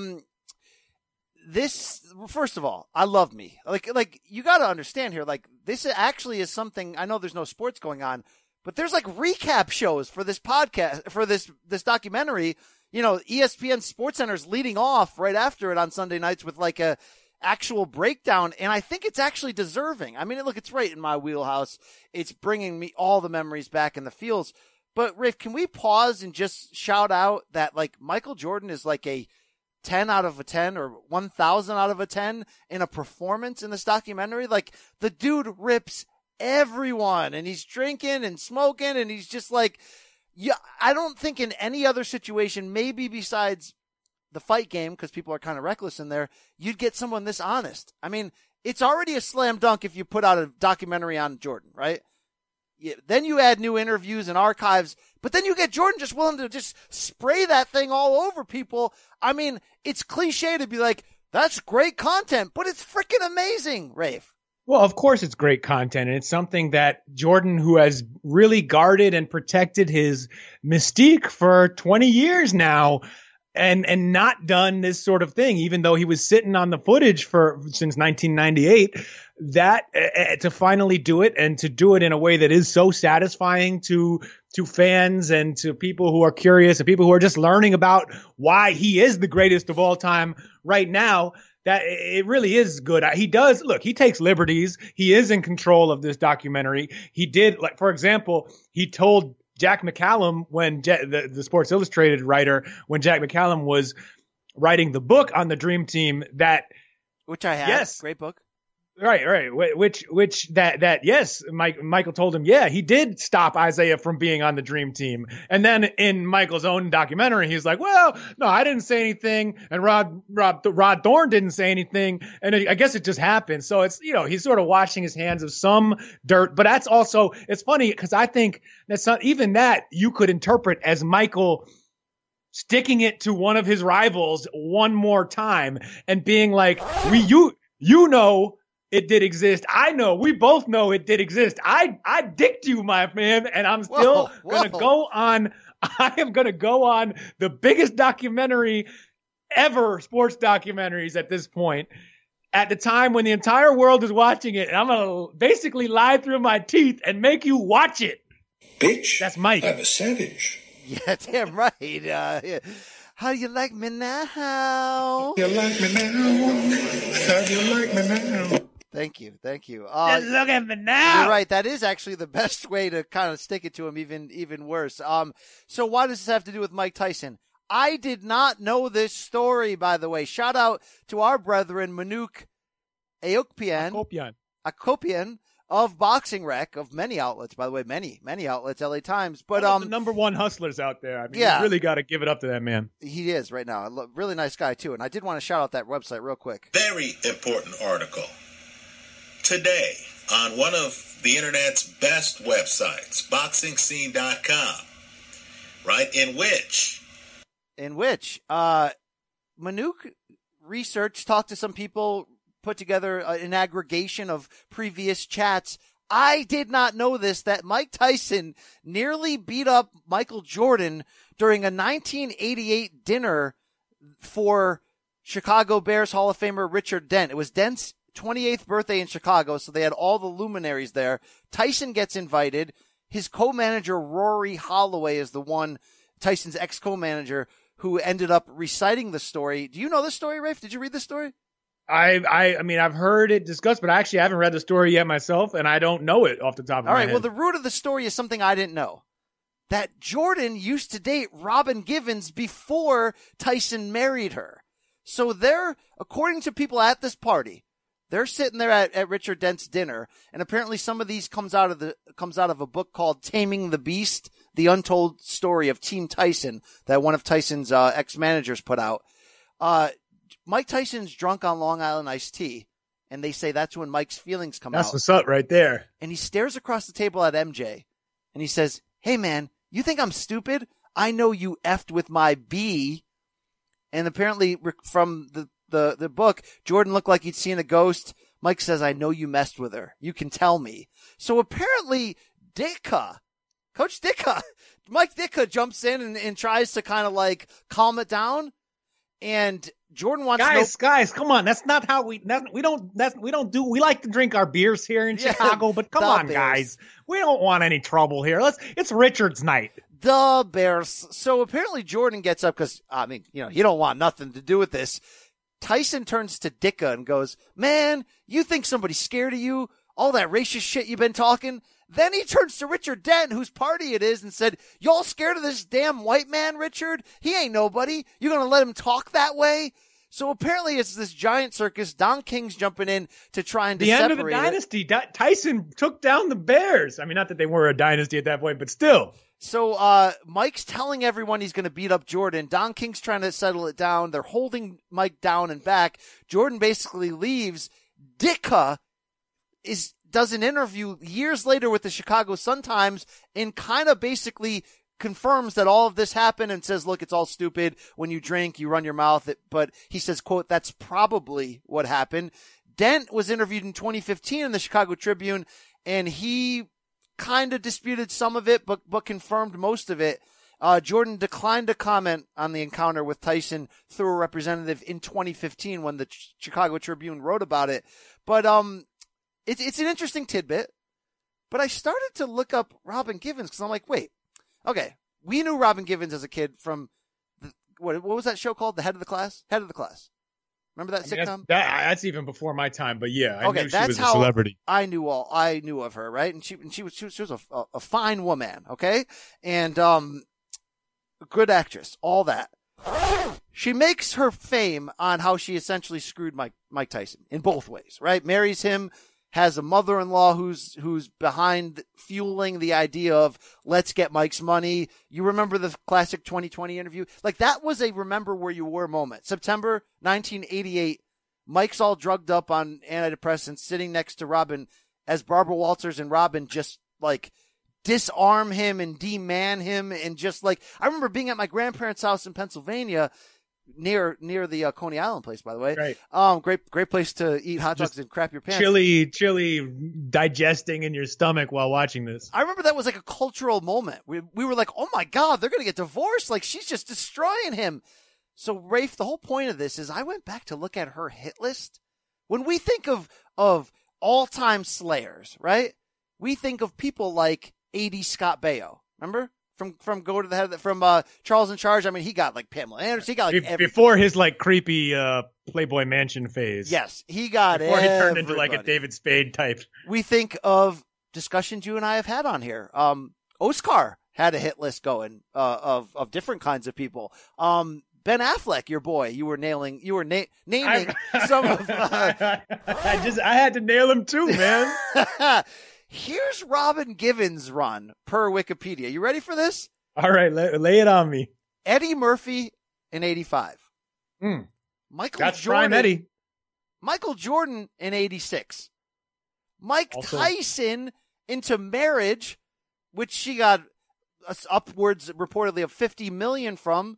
This, first of all, I love me. Like you got to understand here, this actually is something, I know there's no sports going on, but there's recap shows for this podcast, for this documentary. ESPN SportsCenter's leading off right after it on Sunday nights with a actual breakdown. And I think it's actually deserving. I mean, look, it's right in my wheelhouse. It's bringing me all the memories back in the feels. But Rafe, can we pause and just shout out that Michael Jordan is a 10 out of a 10 or 1,000 out of a 10 in a performance in this documentary? The dude rips everyone and he's drinking and smoking and he's just yeah, I don't think in any other situation, maybe besides the fight game, because people are kind of reckless in there, you'd get someone this honest. I mean, it's already a slam dunk if you put out a documentary on Jordan, right? Yeah, then you add new interviews and archives, but then you get Jordan just willing to just spray that thing all over people. I mean, it's cliche to be that's great content, but it's freaking amazing, Rafe. Well, of course it's great content, and it's something that Jordan, who has really guarded and protected his mystique for 20 years now, and not done this sort of thing, even though he was sitting on the footage since 1998, that to finally do it and to do it in a way that is so satisfying to fans and to people who are curious and people who are just learning about why he is the greatest of all time right now. That it really is good. He takes liberties. He is in control of this documentary. He did, for example, he told Jack McCallum when the Sports Illustrated writer, when Jack McCallum was writing the book on the Dream Team, which I have. Yes. Great book. Right. Which that yes, Michael told him, yeah, he did stop Isaiah from being on the dream team. And then in Michael's own documentary, he's like, well, no, I didn't say anything. And Rod Thorne didn't say anything. And I guess it just happened. So it's, he's sort of washing his hands of some dirt, but that's also, it's funny because I think that's not even that you could interpret as Michael sticking it to one of his rivals one more time and being like, you know, it did exist. I know. We both know it did exist. I dicked you, my man, and I'm still going to go on. I am going to go on the biggest documentary ever, sports documentaries at this point, at the time when the entire world is watching it. And I'm going to basically lie through my teeth and make you watch it. Bitch. That's Mike. I'm a savage. Yeah, damn right. Yeah. How you like me now? You like me now? How you like me now? Thank you. Just look at me now. You're right. That is actually the best way to kind of stick it to him, even worse. So why does this have to do with Mike Tyson? I did not know this story, by the way. Shout out to our brethren, Manuk Akopian of Boxing Rec, of many outlets, by the way, many outlets, LA Times. But the number one hustlers out there. I mean, yeah, you really got to give it up to that man. He is right now. Really nice guy, too. And I did want to shout out that website real quick. Very important article. Today, on one of the internet's best websites, boxingscene.com, right, in which Manuk research, talked to some people, put together an aggregation of previous chats. I did not know this, that Mike Tyson nearly beat up Michael Jordan during a 1988 dinner for Chicago Bears Hall of Famer Richard Dent. It was Dent's 28th birthday in Chicago, so they had all the luminaries there. Tyson gets invited. His co-manager, Rory Holloway, is the one, Tyson's ex-co-manager, who ended up reciting the story. Do you know this story, Rafe? Did you read the story? I mean, I've heard it discussed, but actually I haven't read the story yet myself, and I don't know it off the top of my head. All right, well, the root of the story is something I didn't know. That Jordan used to date Robin Givens before Tyson married her. So they're, according to people at this party, they're sitting there at Richard Dent's dinner, and apparently some of these comes out of a book called Taming the Beast, the untold story of Team Tyson that one of Tyson's ex-managers put out. Mike Tyson's drunk on Long Island iced tea, and they say that's when Mike's feelings come out. That's what's up right there. And he stares across the table at MJ, and he says, "Hey man, you think I'm stupid? I know you effed with my B." And apparently from the book, Jordan looked like he'd seen a ghost. Mike says, "I know you messed with her. You can tell me." So apparently Coach Ditka, Mike Ditka jumps in and tries to kind of like calm it down. And Jordan wants guys, come on. That's not how we don't do. We like to drink our beers here in Chicago, but come on, guys. We don't want any trouble here. It's Richard's night. The Bears. So apparently Jordan gets up because, I mean, you don't want nothing to do with this. Tyson turns to Ditka and goes, "Man, you think somebody's scared of you? All that racist shit you've been talking?" Then he turns to Richard Dent, whose party it is, and said, "Y'all scared of this damn white man, Richard? He ain't nobody. You gonna let him talk that way?" So apparently it's this giant circus. Don King's jumping in to try and the end of the dynasty. Tyson took down the Bears. I mean, not that they were a dynasty at that point, but still. So Mike's telling everyone he's going to beat up Jordan. Don King's trying to settle it down. They're holding Mike down and back. Jordan basically leaves. Ditka does an interview years later with the Chicago Sun-Times and kind of basically confirms that all of this happened and says, "Look, it's all stupid. When you drink, you run your mouth." But he says, quote, "That's probably what happened." Dent was interviewed in 2015 in the Chicago Tribune, and he kind of disputed some of it, but confirmed most of it. Jordan declined to comment on the encounter with Tyson through a representative in 2015 when the Chicago Tribune wrote about it. But it's an interesting tidbit. But I started to look up Robin Givens because I'm like, wait, okay, we knew Robin Givens as a kid from what was that show called? The Head of the Class? Head of the Class. Remember that sitcom? That's even before my time, but yeah, I knew that's she was a celebrity. I knew of her, right? And she was a fine woman, okay? And good actress, all that. She makes her fame on how she essentially screwed Mike Tyson in both ways, right? Marries him, has a mother-in-law who's behind fueling the idea of let's get Mike's money. You remember the classic 2020 interview? Like, that was a remember where you were moment. September 1988, Mike's all drugged up on antidepressants, sitting next to Robin as Barbara Walters and Robin just like disarm him and deman him. And just like, I remember being at my grandparents' house in Pennsylvania, near the Coney Island place, by the way. Right. Great place to eat hot dogs and crap your pants. Chili digesting in your stomach while watching this. I remember that was like a cultural moment. We were like, oh my God, they're going to get divorced. Like, she's just destroying him. So, Rafe, the whole point of this is I went back to look at her hit list. When we think of all-time slayers, right? We think of people like 80 Scott Baio. Remember? From Go to the Head, from Charles in Charge. I mean, he got like Pamela Anderson. He got like before his like creepy Playboy Mansion phase. Yes, he got before he turned into like a David Spade type. We think of discussions you and I have had on here. Oscar had a hit list going of different kinds of people. Ben Affleck, your boy, you were naming some of. I had to nail him too, man. Here's Robin Givens' run per Wikipedia. You ready for this? All right, lay it on me. Eddie Murphy in 85. That's prime Eddie. Michael Jordan in 86. Mike Tyson into Marriage, which she got upwards reportedly of $50 million from.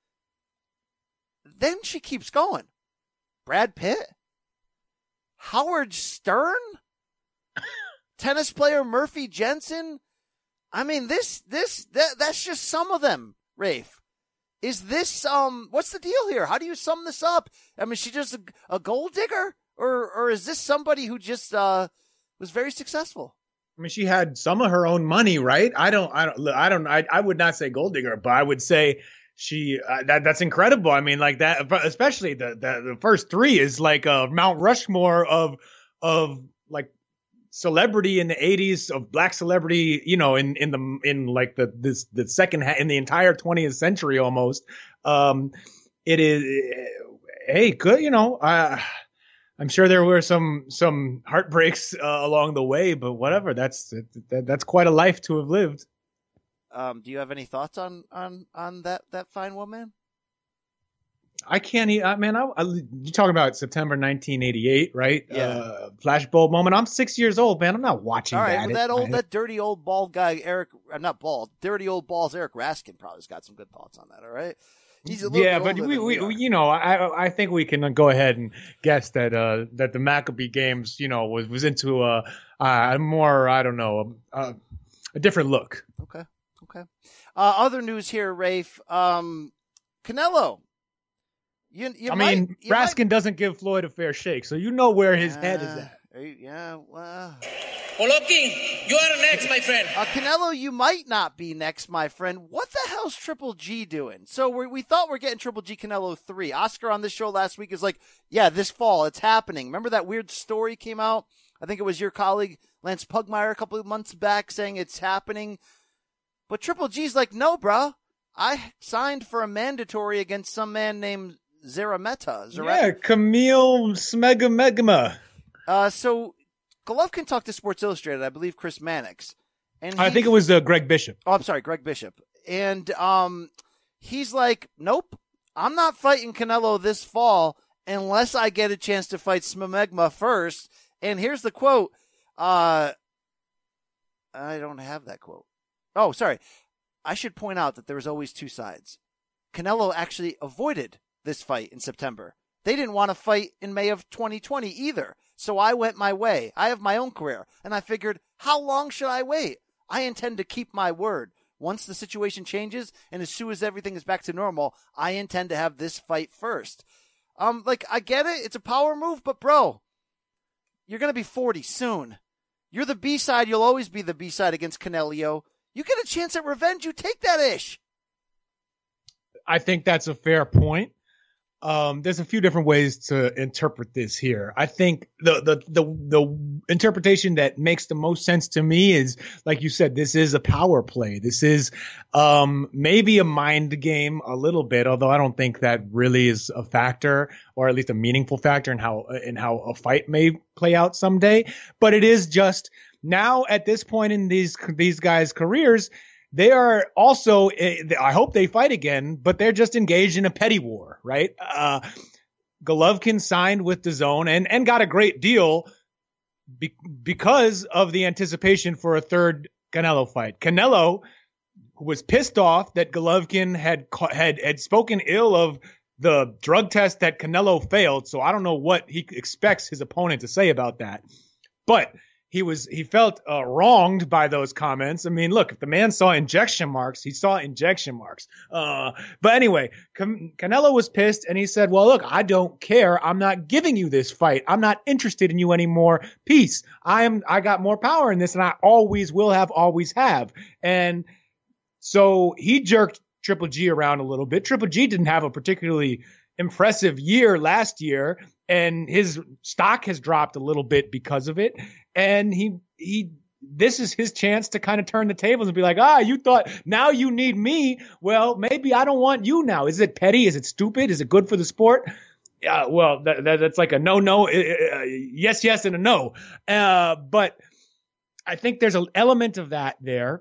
Then she keeps going. Brad Pitt, Howard Stern, tennis player Murphy Jensen. I mean, that's just some of them, Rafe. Is this, what's the deal here? How do you sum this up? I mean, she just a gold digger? Or is this somebody who just, was very successful? I mean, she had some of her own money, right? I would not say gold digger, but I would say that's incredible. I mean, like that, especially the first three is like a Mount Rushmore of like celebrity in the 80s, of black celebrity, you know, in the second in the entire 20th century almost. It is, hey, good, you know, I'm sure there were some heartbreaks along the way, but whatever. That's quite a life to have lived. Do you have any thoughts on that fine woman? I can't. You're talking about September 1988, right? Yeah. Flashbulb moment. I'm 6 years old, man. I'm not watching that. All right, well, that dirty old bald guy, dirty old balls, Eric Raskin probably's got some good thoughts on that. All right. He's a little bit older we you know, I think we can go ahead and guess that the Maccabee Games, you know, was into a more, I don't know, a different look. Okay. Other news here, Rafe. Canelo. Raskin doesn't give Floyd a fair shake, so you know where his head is at. Yeah, well. Golovkin, you are next, my friend. Canelo, you might not be next, my friend. What the hell's Triple G doing? So we thought we're getting Triple G Canelo 3. Oscar on this show last week is like, yeah, this fall, it's happening. Remember that weird story came out? I think it was your colleague, Lance Pugmire, a couple of months back saying it's happening. But Triple G's like, no, bro. I signed for a mandatory against some man named Zerameta. Yeah, Camille Smegma. So Golovkin talked to Sports Illustrated, I believe Chris Mannix. And I think it was Greg Bishop. Oh, I'm sorry, Greg Bishop. And he's like, nope, I'm not fighting Canelo this fall unless I get a chance to fight Smegma first. And here's the quote. I don't have that quote. Oh, sorry. I should point out that there was always two sides. Canelo actually avoided this fight in September. They didn't want to fight in May of 2020 either. So I went my way. I have my own career. And I figured, how long should I wait? I intend to keep my word. Once the situation changes and as soon as everything is back to normal, I intend to have this fight first. I get it. It's a power move, but bro, you're going to be 40 soon. You're the B-side. You'll always be the B-side against Canelo. You get a chance at revenge. You take that ish. I think that's a fair point. There's a few different ways to interpret this here. I think the interpretation that makes the most sense to me is, like you said, this is a power play. This is maybe a mind game a little bit, although I don't think that really is a factor, or at least a meaningful factor in how a fight may play out someday. But it is just now at this point in these guys' careers, they are also, I hope they fight again, but they're just engaged in a petty war, right? Golovkin signed with DAZN and got a great deal because of the anticipation for a third Canelo fight. Canelo was pissed off that Golovkin had spoken ill of the drug test that Canelo failed, so I don't know what he expects his opponent to say about that. But he felt wronged by those comments. I mean, look, if the man saw injection marks, he saw injection marks. But anyway, Canelo was pissed and he said, well, look, I don't care. I'm not giving you this fight. I'm not interested in you anymore. Peace. I got more power in this and I always will have, always have. And so he jerked Triple G around a little bit. Triple G didn't have a particularly impressive year last year, and his stock has dropped a little bit because of it. And this is his chance to kind of turn the tables and be like, you thought now you need me. Well, maybe I don't want you now. Is it petty? Is it stupid? Is it good for the sport? Well, that's like a no, yes, and a no. But I think there's an element of that there.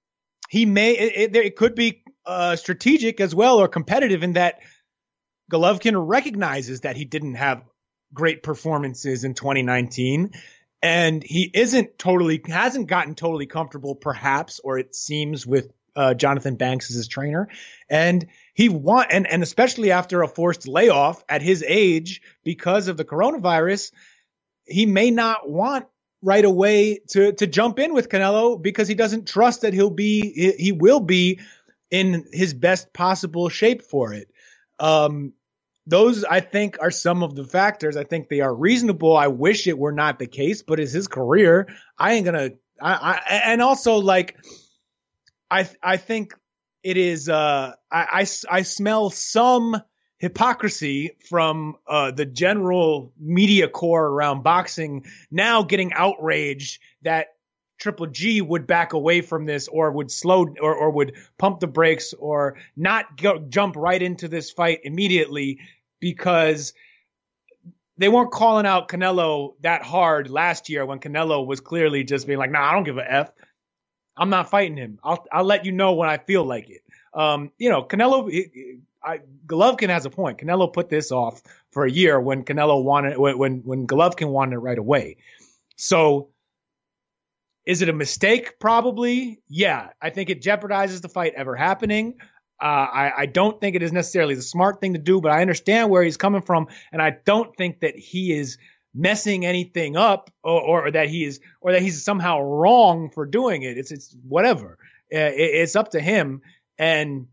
It could be strategic as well, or competitive, in that Golovkin recognizes that he didn't have great performances in 2019, and he hasn't gotten totally comfortable, perhaps, or it seems, with Jonathan Banks as his trainer, and and especially after a forced layoff at his age because of the coronavirus, he may not want right away to jump in with Canelo because he doesn't trust that he will be in his best possible shape for it. Those, I think, are some of the factors. I think they are reasonable. I wish it were not the case, but it's his career. And also, like, I think it is, I smell some hypocrisy from the general media core around boxing now getting outraged that Triple G would back away from this, or would slow, or would pump the brakes, or not jump right into this fight immediately, because they weren't calling out Canelo that hard last year when Canelo was clearly just being like, nah, I don't give a F. I'm not fighting him. I'll let you know when I feel like it. Canelo, Golovkin has a point. Canelo put this off for a year when Canelo wanted, when Golovkin wanted it right away. So, is it a mistake? Probably. Yeah. I think it jeopardizes the fight ever happening. I don't think it is necessarily the smart thing to do, but I understand where he's coming from, and I don't think that he is messing anything up, or that he's somehow wrong for doing it. It's whatever. It's up to him. And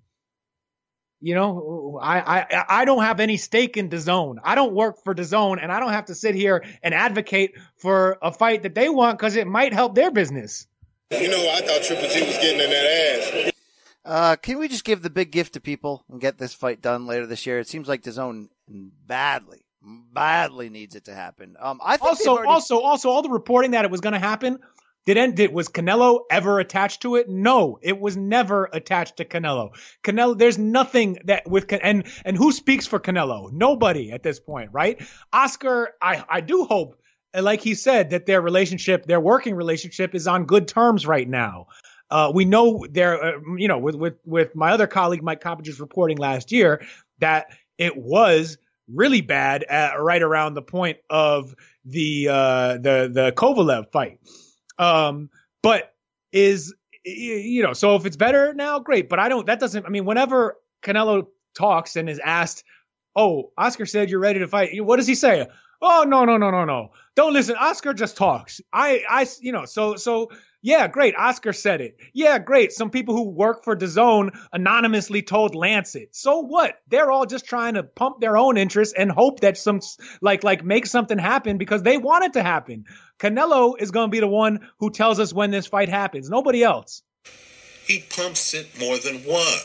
I don't have any stake in DAZN. I don't work for DAZN, and I don't have to sit here and advocate for a fight that they want because it might help their business. I thought Triple G was getting in that ass. Can we just give the big gift to people and get this fight done later this year? It seems like DAZN badly needs it to happen. I think also all the reporting that it was going to happen. Was Canelo ever attached to it? No, it was never attached to Canelo. There's nothing that and who speaks for Canelo? Nobody at this point, right? Oscar, I do hope, like he said, that their working relationship is on good terms right now. We know with my other colleague, Mike Coppage's reporting last year, that it was really bad right around the point of the Kovalev fight. But so if it's better now, great. But whenever Canelo talks and is asked, Oscar said you're ready to fight, what does he say? Oh, no. Don't listen. Oscar just talks. So yeah, great. Oscar said it. Yeah, great. Some people who work for DAZN anonymously told Lance it. So what? They're all just trying to pump their own interest and hope that some make something happen because they want it to happen. Canelo is going to be the one who tells us when this fight happens. Nobody else. He pumps it more than once.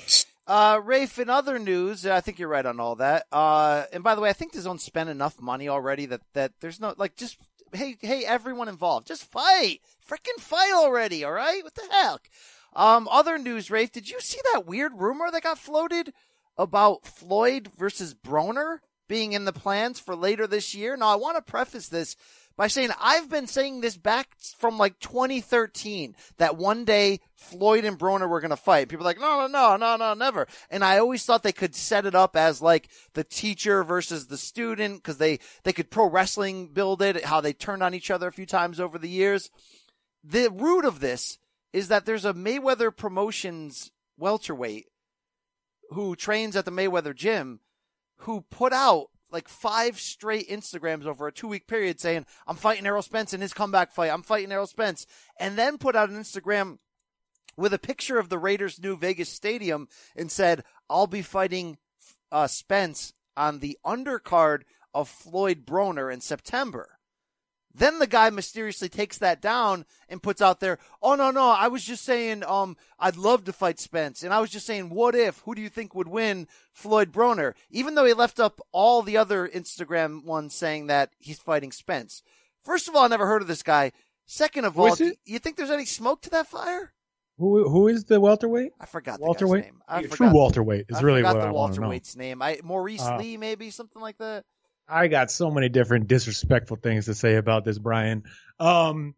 Rafe, in other news, I think you're right on all that. And by the way, I think DAZN spent enough money already that there's no, like, just, hey, everyone involved, just fight. Freaking fight already, all right? What the heck? Other news, Rafe, did you see that weird rumor that got floated about Floyd versus Broner being in the plans for later this year? Now, I want to preface this by saying I've been saying this back from like 2013, that one day Floyd and Broner were going to fight. People are like, no, never. And I always thought they could set it up as like the teacher versus the student, because they could pro wrestling build it, how they turned on each other a few times over the years. The root of this is that there's a Mayweather Promotions welterweight who trains at the Mayweather gym who put out like 5 straight Instagrams over a 2-week period saying, I'm fighting Errol Spence in his comeback fight. I'm fighting Errol Spence. And then put out an Instagram with a picture of the Raiders' new Vegas stadium and said, I'll be fighting Spence on the undercard of Floyd Broner in September. Then the guy mysteriously takes that down and puts out there, oh, no, I was just saying I'd love to fight Spence. And I was just saying, what if? Who do you think would win, Floyd Broner? Even though he left up all the other Instagram ones saying that he's fighting Spence. First of all, I never heard of this guy. Second of all, do you think there's any smoke to that fire? Who is the welterweight? I forgot the welterweight? guy's name. True welterweight is really what I want to know. I forgot the welterweight's name. Maurice Lee, maybe, something like that. I got so many different disrespectful things to say about this, Brian. No,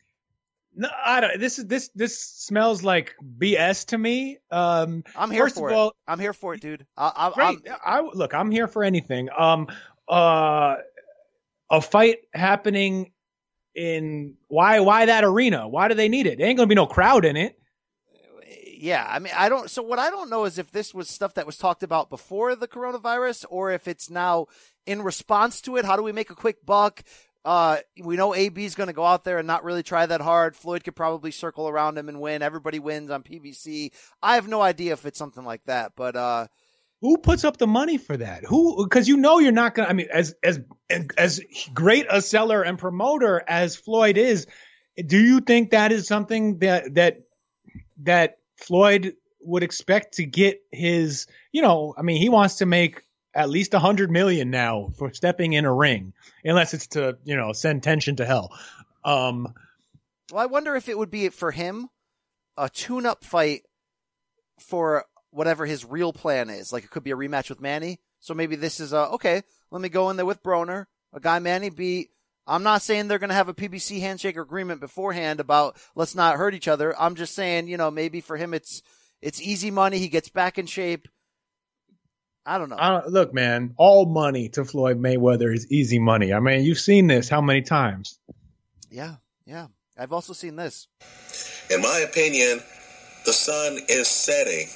I don't. This smells like BS to me. I'm here for it. I'm here for it, dude. Look, I'm here for anything. A fight happening in why that arena? Why do they need it? There ain't gonna be no crowd in it. Yeah, I mean, so what I don't know is if this was stuff that was talked about before the coronavirus or if it's now in response to it. How do we make a quick buck? We know AB's going to go out there and not really try that hard. Floyd could probably circle around him and win. Everybody wins on PBC. I have no idea if it's something like that, but who puts up the money for that? Because you're not going to, I mean, as great a seller and promoter as Floyd is, do you think that is something that Floyd would expect to get his, I mean, he wants to make at least $100 million now for stepping in a ring, unless it's to, send tension to hell. Well, I wonder if it would be for him a tune-up fight for whatever his real plan is. Like it could be a rematch with Manny. So maybe this is okay, let me go in there with Broner, a guy Manny beat. I'm not saying they're going to have a PBC handshake agreement beforehand about let's not hurt each other. I'm just saying, maybe for him it's easy money. He gets back in shape. I don't know. Look, man, all money to Floyd Mayweather is easy money. I mean, you've seen this how many times? Yeah. I've also seen this. In my opinion, the sun is setting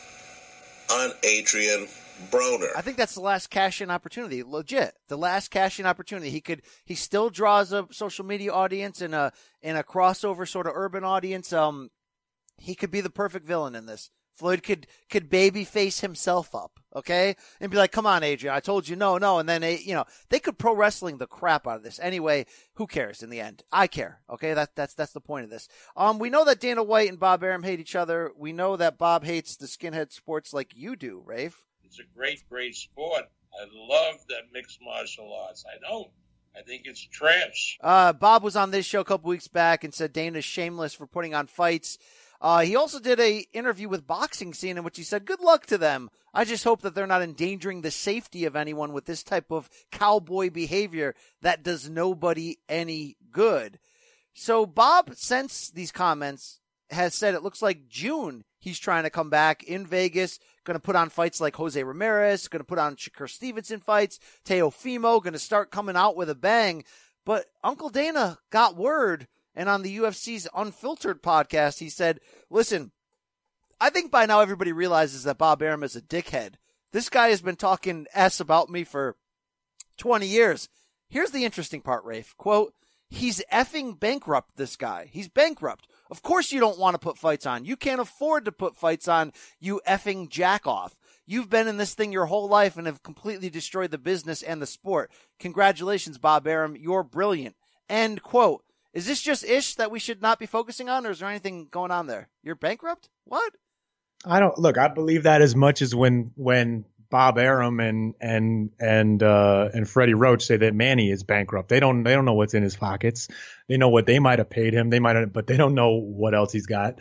on Adrian Broner. I think that's the last cash-in opportunity. Legit. The last cash-in opportunity. He still draws a social media audience and a crossover sort of urban audience. He could be the perfect villain in this. Floyd could baby face himself up, okay? And be like, come on, Adrian, I told you no. And then, they could pro wrestling the crap out of this. Anyway, who cares in the end? I care, okay? That's the point of this. We know that Dana White and Bob Arum hate each other. We know that Bob hates the skinhead sports like you do, Rafe. It's a great sport. I love that mixed martial arts. I don't. I think it's trash. Bob was on this show a couple weeks back and said Dana's shameless for putting on fights. He also did a interview with Boxing Scene in which he said, good luck to them. I just hope that they're not endangering the safety of anyone with this type of cowboy behavior that does nobody any good. So Bob, since these comments, has said it looks like June he's trying to come back in Vegas, going to put on fights like Jose Ramirez, going to put on Shakur Stevenson fights, Teofimo, going to start coming out with a bang. But Uncle Dana got word. And on the UFC's Unfiltered podcast, he said, listen, I think by now everybody realizes that Bob Arum is a dickhead. This guy has been talking S about me for 20 years. Here's the interesting part, Rafe. Quote, he's effing bankrupt, this guy. He's bankrupt. Of course you don't want to put fights on. You can't afford to put fights on, you effing jack off. You've been in this thing your whole life and have completely destroyed the business and the sport. Congratulations, Bob Arum. You're brilliant. End quote. Is this just ish that we should not be focusing on, or is there anything going on there? You're bankrupt? What? I believe that as much as when Bob Arum and Freddie Roach say that Manny is bankrupt. They don't know what's in his pockets. They know what they might have paid him. But they don't know what else he's got.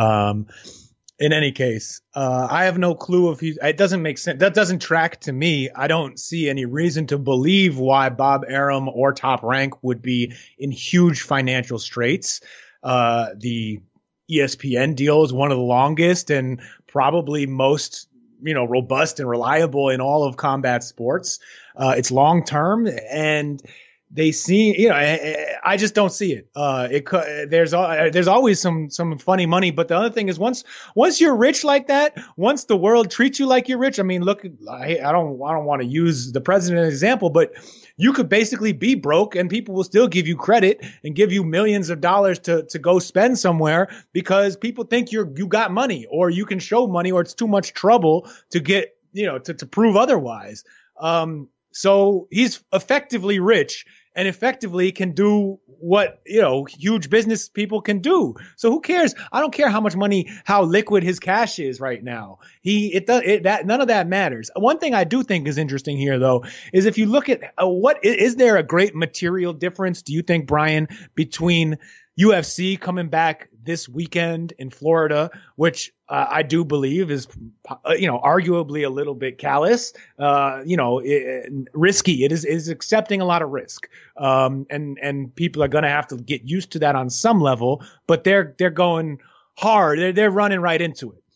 In any case, I have no clue if it doesn't make sense. That doesn't track to me. I don't see any reason to believe why Bob Arum or Top Rank would be in huge financial straits. The ESPN deal is one of the longest and probably most, robust and reliable in all of combat sports. It's long term, and they see, I just don't see it. There's always some funny money, but the other thing is once you're rich like that, once the world treats you like you're rich. I mean, look, I don't want to use the president as an example, but you could basically be broke and people will still give you credit and give you millions of dollars to go spend somewhere because people think you got money or you can show money or it's too much trouble to get, to prove otherwise. So he's effectively rich and effectively can do what, huge business people can do. So who cares? I don't care how liquid his cash is right now. None of that matters. One thing I do think is interesting here, though, is if you look at is there a great material difference, do you think, Brian, between UFC coming back this weekend in Florida, which I do believe is, arguably a little bit callous, risky. It is accepting a lot of risk. And people are going to have to get used to that on some level, but they're going hard. They're running right into it.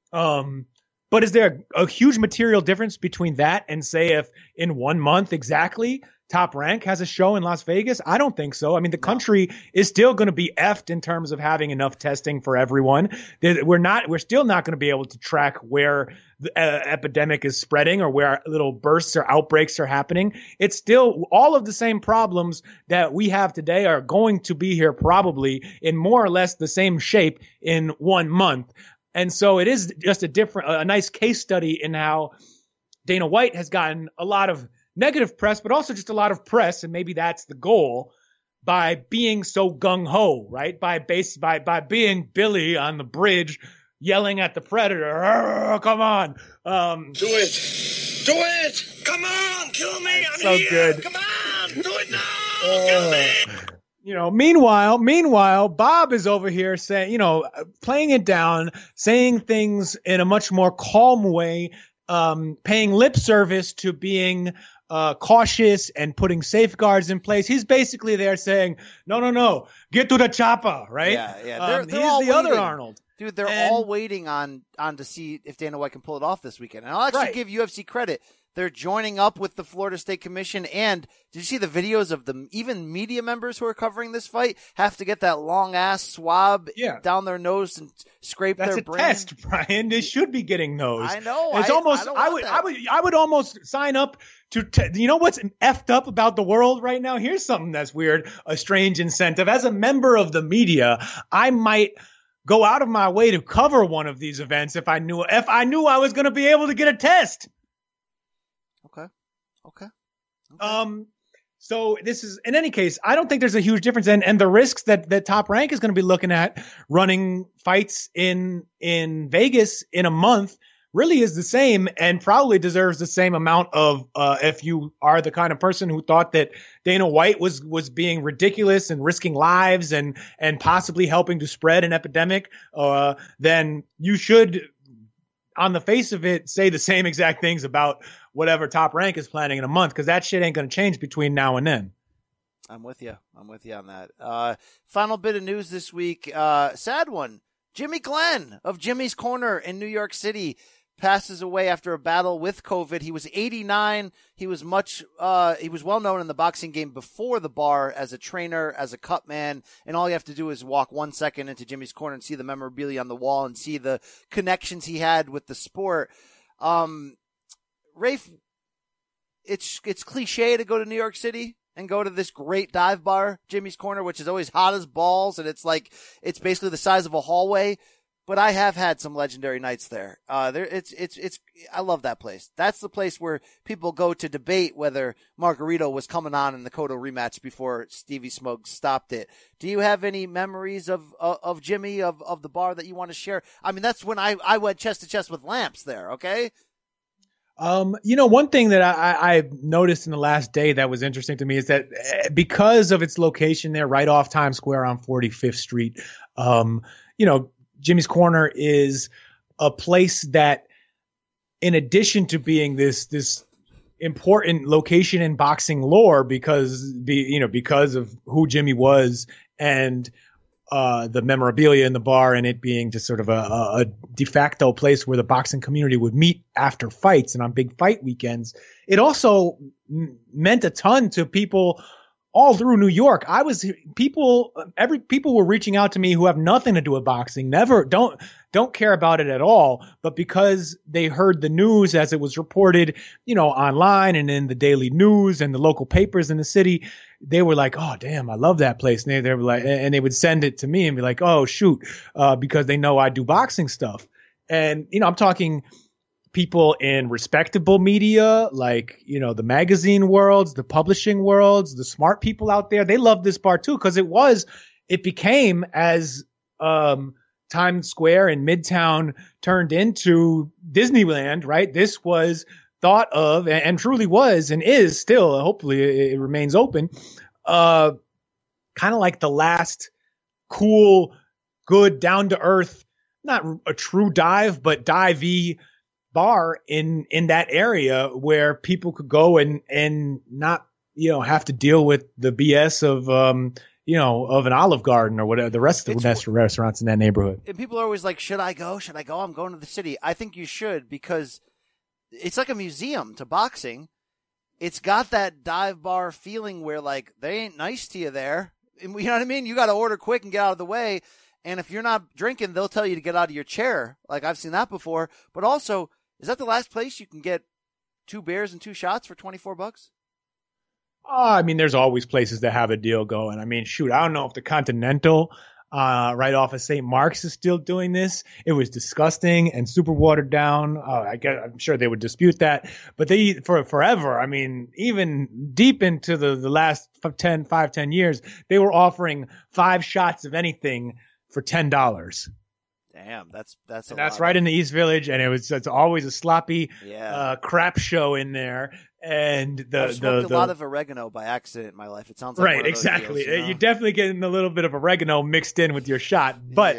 But is there a huge material difference between that and say if in 1 month exactly Top Rank has a show in Las Vegas? I don't think so. I mean, the country is still going to be effed in terms of having enough testing for everyone. We're still not going to be able to track where the epidemic is spreading or where little bursts or outbreaks are happening. It's still all of the same problems that we have today are going to be here probably in more or less the same shape in 1 month. And so it is just a nice case study in how Dana White has gotten a lot of negative press, but also just a lot of press, and maybe that's the goal, by being so gung-ho, right? By being Billy on the bridge yelling at the predator, come on. Do it! Come on! Kill me! I'm so here! Good. Come on! Do it now! Kill me! Meanwhile, Bob is over here saying, playing it down, saying things in a much more calm way, paying lip service to being cautious and putting safeguards in place. He's basically there saying, no, get to the chopper, right? Yeah. They're he's all the waiting. other Arnold. Dude, they're all waiting on to see if Dana White can pull it off this weekend. And I'll actually give UFC credit. They're joining up with the Florida State Commission. And did you see the videos of even media members who are covering this fight have to get that long-ass swab down their nose and scrape their brain? That's a test, Brian. They should be getting those. I know. It's I would almost sign up to you know what's effed up about the world right now? Here's something that's weird, a strange incentive. As a member of the media, I might go out of my way to cover one of these events if I knew I was going to be able to get a test. Okay. So this is, in any case, I don't think there's a huge difference. And the risks that Top Rank is going to be looking at running fights in Vegas in a month really is the same and probably deserves the same amount of, if you are the kind of person who thought that Dana White was being ridiculous and risking lives and possibly helping to spread an epidemic, then you should, on the face of it, say the same exact things about whatever Top Rank is planning in a month, because that shit ain't going to change between now and then. I'm with you on that. Final bit of news this week. Sad one. Jimmy Glenn of Jimmy's Corner in New York City passes away after a battle with COVID. He was 89. He was well known in the boxing game before the bar as a trainer, as a cut man. And all you have to do is walk 1 second into Jimmy's Corner and see the memorabilia on the wall and see the connections he had with the sport. Rafe, it's cliche to go to New York City and go to this great dive bar, Jimmy's Corner, which is always hot as balls. And it's basically the size of a hallway. but I have had some legendary nights there. I love that place. That's the place where people go to debate whether Margarito was coming on in the Cotto rematch before Stevie Smoke stopped it. Do you have any memories of Jimmy, of the bar that you want to share? I mean, that's when I went chest to chest with Lamps there. Okay. One thing that I noticed in the last day that was interesting to me is that because of its location there, right off Times Square on 45th Street, Jimmy's Corner is a place that, in addition to being this important location in boxing lore, because of who Jimmy was and the memorabilia in the bar and it being just sort of a de facto place where the boxing community would meet after fights and on big fight weekends, it also meant a ton to people all through New York. People were reaching out to me who have nothing to do with boxing, don't care about it at all. But because they heard the news as it was reported, online and in the daily news and the local papers in the city, they were like, "Oh, damn, I love that place." And they were like, and they would send it to me and be like, "Oh, shoot," because they know I do boxing stuff. And, I'm talking people in respectable media, like, the magazine worlds, the publishing worlds, the smart people out there. They love this bar too, because it became, as Times Square and Midtown turned into Disneyland, right? This was thought of and truly was and is still, hopefully it remains open, kind of like the last cool, good, down to earth, not a true dive, but dive-y bar in that area where people could go and not, have to deal with the BS of, of an Olive Garden or whatever, the rest of the restaurants in that neighborhood. And people are always like, should I go? Should I go? I'm going to the city. I think you should, because it's like a museum to boxing. It's got that dive bar feeling where, like, they ain't nice to you there. You know what I mean? You got to order quick and get out of the way. And if you're not drinking, they'll tell you to get out of your chair. Like, I've seen that before. But also, is that the last place you can get 2 beers and 2 shots for $24? I mean, there's always places that have a deal going. I mean, shoot, I don't know if the Continental right off of St. Mark's is still doing this. It was disgusting and super watered down. I'm sure they would dispute that. But they, for forever, I mean, even deep into the last 5-10 years, they were offering 5 shots of anything for $10. Damn, that's right in the East Village, and it's always a sloppy crap show in there. And I've smoked a lot of oregano by accident in my life. It sounds like right, exactly. Deals, You're definitely getting a little bit of oregano mixed in with your shot, but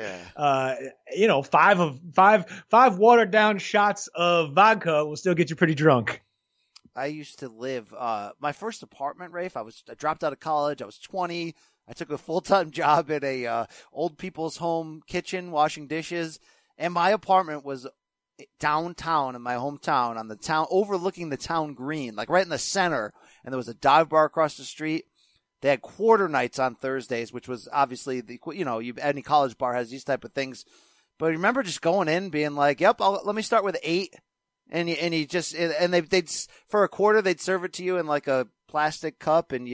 5 watered down shots of vodka will still get you pretty drunk. I used to live my first apartment, Rafe. I dropped out of college. I was 20. I took a full-time job at a old people's home kitchen, washing dishes, and my apartment was downtown in my hometown, on the town, overlooking the town green, like right in the center. And there was a dive bar across the street. They had quarter nights on Thursdays, which was obviously any college bar has these type of things. But remember just going in, being like, "Yep, let me start with 8," and they'd for a quarter they'd serve it to you in like a plastic cup, and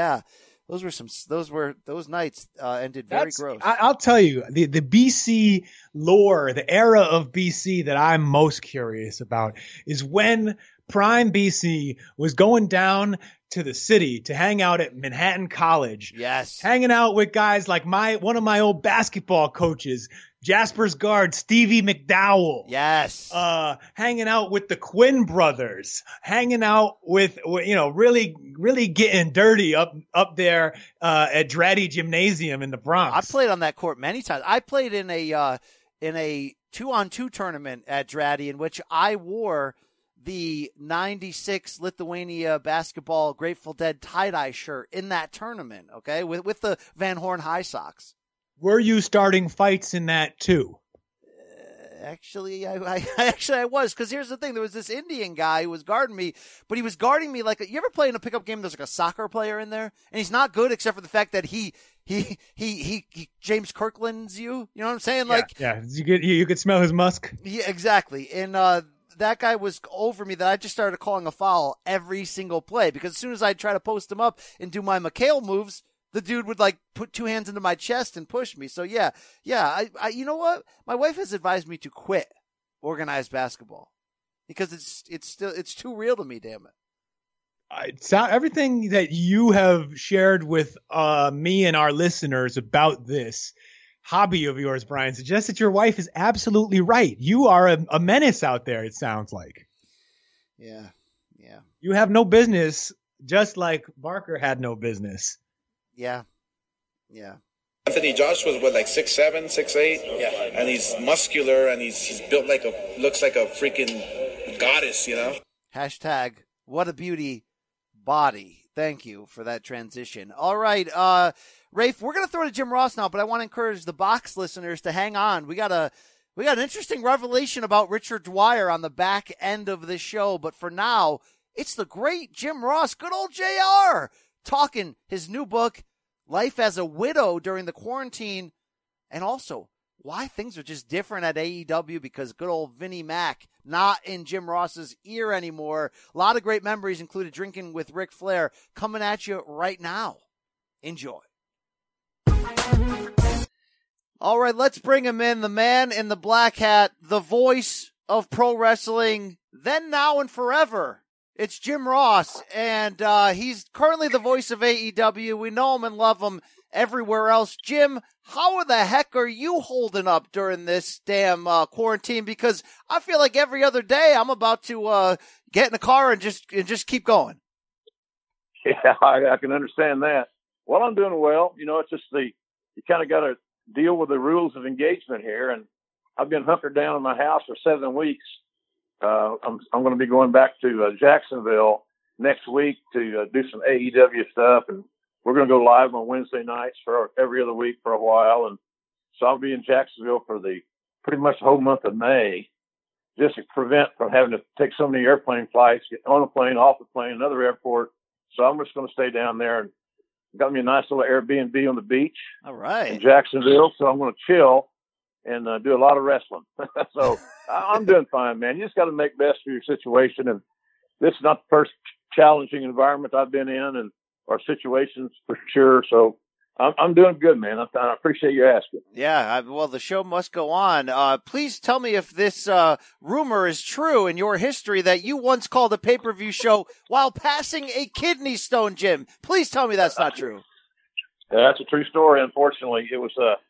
those nights ended very gross. I'll tell you, the BC lore, the era of BC that I'm most curious about is when Prime BC was going down to the city to hang out at Manhattan College. Yes. Hanging out with guys like one of my old basketball coaches, Jasper's guard, Stevie McDowell. Yes. Hanging out with the Quinn brothers, hanging out with, really, really getting dirty up there, at Draddy Gymnasium in the Bronx. I played on that court many times. I played in a 2-on-2 tournament at Draddy in which I wore the 96 Lithuania basketball Grateful Dead tie-dye shirt in that tournament. Okay. With the Van Horn High Sox. Were you starting fights in that too? Actually, I was, because here's the thing: there was this Indian guy who was guarding me, but he was guarding me like you ever play in a pickup game? There's like a soccer player in there, and he's not good except for the fact that he James Kirkland's you. You know what I'm saying? Like, yeah, you could smell his musk. Yeah, exactly. And that guy was over me that I just started calling a foul every single play, because as soon as I try to post him up and do my McHale moves, the dude would like put two hands into my chest and push me. So yeah. I you know what? My wife has advised me to quit organized basketball because it's too real to me. Damn it. Everything that you have shared with me and our listeners about this hobby of yours, Brian, suggests that your wife is absolutely right. You are a menace out there, it sounds like. Yeah. You have no business, just like Barker had no business. Yeah. Anthony Joshua's like 6'7", 6'8", yeah, and he's muscular and he's built looks like a freaking goddess, you know. # what a beauty body. Thank you for that transition. All right, Rafe, we're gonna throw to Jim Ross now, but I want to encourage the box listeners to hang on. We got an interesting revelation about Richard Dwyer on the back end of this show, but for now, it's the great Jim Ross, good old JR, talking his new book, Life as a Widow During the Quarantine, and also why things are just different at AEW because good old Vinnie Mac not in Jim Ross's ear anymore. A lot of great memories, included drinking with Ric Flair, coming at you right now. Enjoy. All right, let's bring him in, the man in the black hat, the voice of pro wrestling, then, now, and forever. It's Jim Ross, and he's currently the voice of AEW. We know him and love him everywhere else. Jim, how the heck are you holding up during this damn quarantine? Because I feel like every other day I'm about to get in the car and just keep going. Yeah, I can understand that. Well, I'm doing well. You know, it's just you kind of got to deal with the rules of engagement here, and I've been hunkered down in my house for 7 weeks. I'm going to be going back to Jacksonville next week to do some AEW stuff, and we're going to go live on Wednesday nights for every other week for a while. And so I'll be in Jacksonville for pretty much the whole month of May, just to prevent from having to take so many airplane flights, get on a plane, off the plane, another airport. So I'm just going to stay down there, and got me a nice little Airbnb on the beach. All right. In Jacksonville. So I'm going to chill and do a lot of wrestling. So I'm doing fine, man. You just got to make best of your situation. And this is not the first challenging environment I've been in or situations for sure. So I'm doing good, man. I appreciate you asking. Yeah. Well, the show must go on. Please tell me if this rumor is true in your history that you once called a pay-per-view show while passing a kidney stone, Jim. Please tell me that's not true. That's a true story. Unfortunately, it was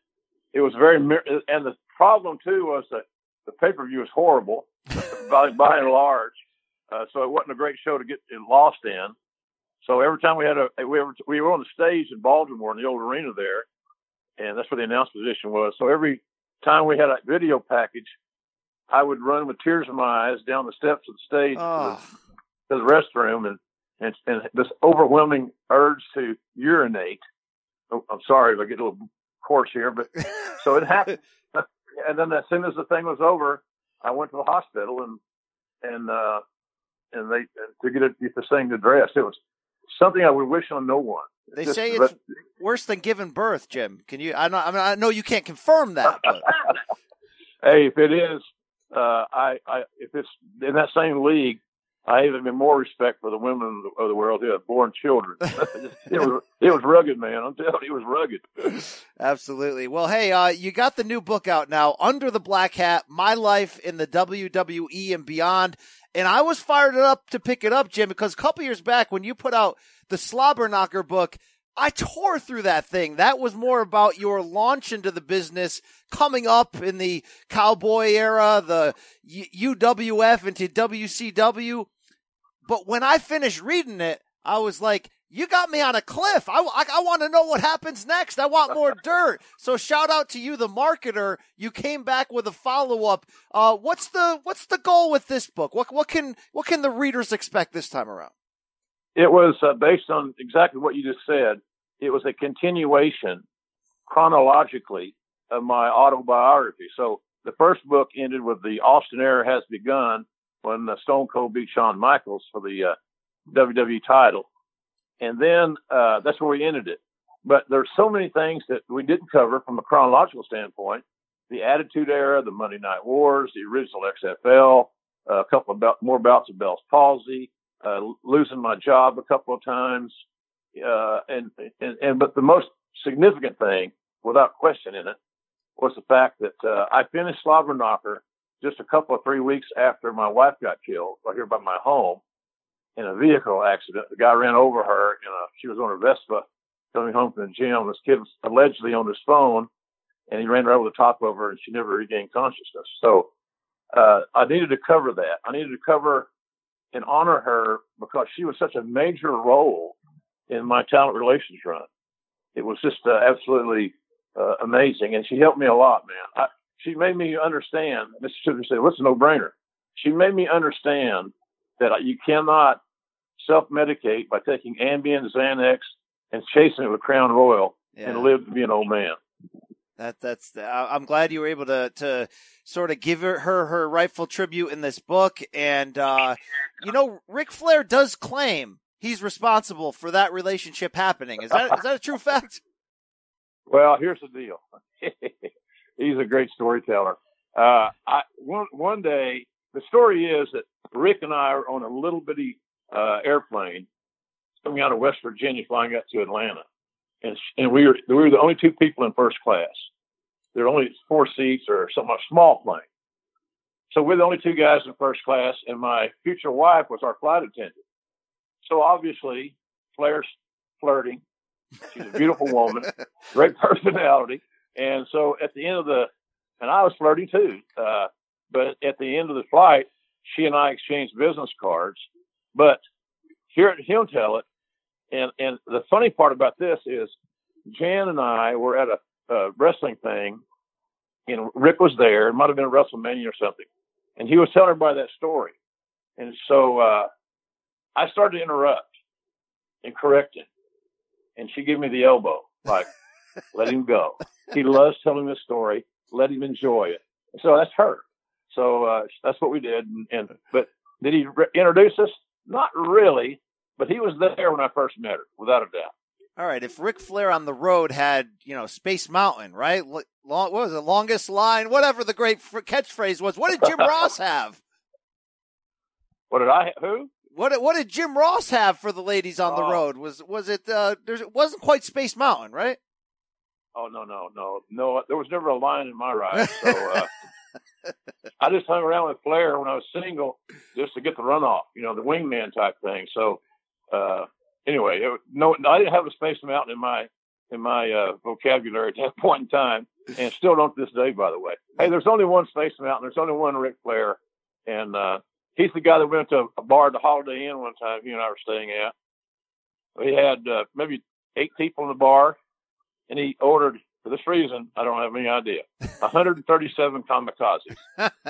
very, and the problem too was that the pay-per-view was horrible by and large. So it wasn't a great show to get lost in. So every time we were on the stage in Baltimore in the old arena there, and that's where the announce position was. So every time we had a video package, I would run with tears in my eyes down the steps of the stage to the restroom and this overwhelming urge to urinate. Oh, I'm sorry if I get a little coarse here, but so it happened. And then as soon as the thing was over, I went to the hospital and they to get this thing addressed. It was something I would wish on no one. They say it's worse than giving birth, Jim. Can you? I know you can't confirm that. But. Hey, if it is, if it's in that same league, I have even more respect for the women of the world who have born children. It was rugged, man. I'm telling you, it was rugged. Absolutely. Well, hey, you got the new book out now, Under the Black Hat, My Life in the WWE and Beyond. And I was fired up to pick it up, Jim, because a couple years back when you put out the Slobber Knocker book, I tore through that thing. That was more about your launch into the business, coming up in the Cowboy era, the UWF into WCW. But when I finished reading it, I was like, you got me on a cliff. I want to know what happens next. I want more dirt. So shout out to you, the marketer. You came back with a follow-up. What's the goal with this book? What can the readers expect this time around? It was based on exactly what you just said. It was a continuation chronologically of my autobiography. So the first book ended with the Austin era has begun when Stone Cold beat Shawn Michaels for the WWE title. And then that's where we ended it. But there's so many things that we didn't cover from a chronological standpoint. The Attitude Era, the Monday Night Wars, the original XFL, a couple of more bouts of Bell's palsy, losing my job a couple of times, But the most significant thing, without question in it, was the fact that I finished Slobber Knocker just a couple of 3 weeks after my wife got killed right here by my home in a vehicle accident. The guy ran over her. She was on her Vespa coming home from the gym. This kid was allegedly on his phone, and he ran right over the top of her, and she never regained consciousness. So I needed to cover that. I needed to cover and honor her because she was such a major role in my talent relations run. It was just absolutely amazing, and she helped me a lot, man. She made me understand. Mr. Sugar said, "What's a no-brainer?" She made me understand that you cannot self-medicate by taking Ambien, Xanax, and chasing it with Crown Royal and live to be an old man. I'm glad you were able to sort of give her rightful tribute in this book. And, Ric Flair does claim he's responsible for that relationship happening. Is that a true fact? Well, here's the deal. He's a great storyteller. One day, the story is that Rick and I are on a little bitty airplane coming out of West Virginia, flying up to Atlanta. And we were the only two people in first class. There were only 4 seats or something, a small plane. So we're the only 2 guys in first class, and my future wife was our flight attendant. So obviously, Flair's flirting. She's a beautiful woman, great personality. And so at the end of and I was flirting too, but at the end of the flight, she and I exchanged business cards. But he'll tell it. And the funny part about this is Jan and I were at a wrestling thing, and Rick was there. It might have been a WrestleMania or something. And he was telling everybody that story. And so I started to interrupt and correct him. And she gave me the elbow, like, let him go. He loves telling this story. Let him enjoy it. So that's her. So that's what we did. But did he introduce us? Not really. But he was there when I first met her, without a doubt. All right. If Ric Flair on the road had, Space Mountain, right? What was it? Longest line, whatever the great catchphrase was. What did Jim Ross have? Who? What did Jim Ross have for the ladies on the road? Was it? It wasn't quite Space Mountain, right? Oh no. There was never a line in my ride. So I just hung around with Flair when I was single, just to get the runoff, the wingman type thing. So. Anyway, I didn't have a Space Mountain in my vocabulary at that point in time, and still don't to this day, by the way. Hey, there's only one Space Mountain. There's only one Ric Flair, and he's the guy that went to a bar at the Holiday Inn one time he and I were staying at. We had maybe 8 people in the bar, and he ordered, for this reason, I don't have any idea, 137 kamikazes.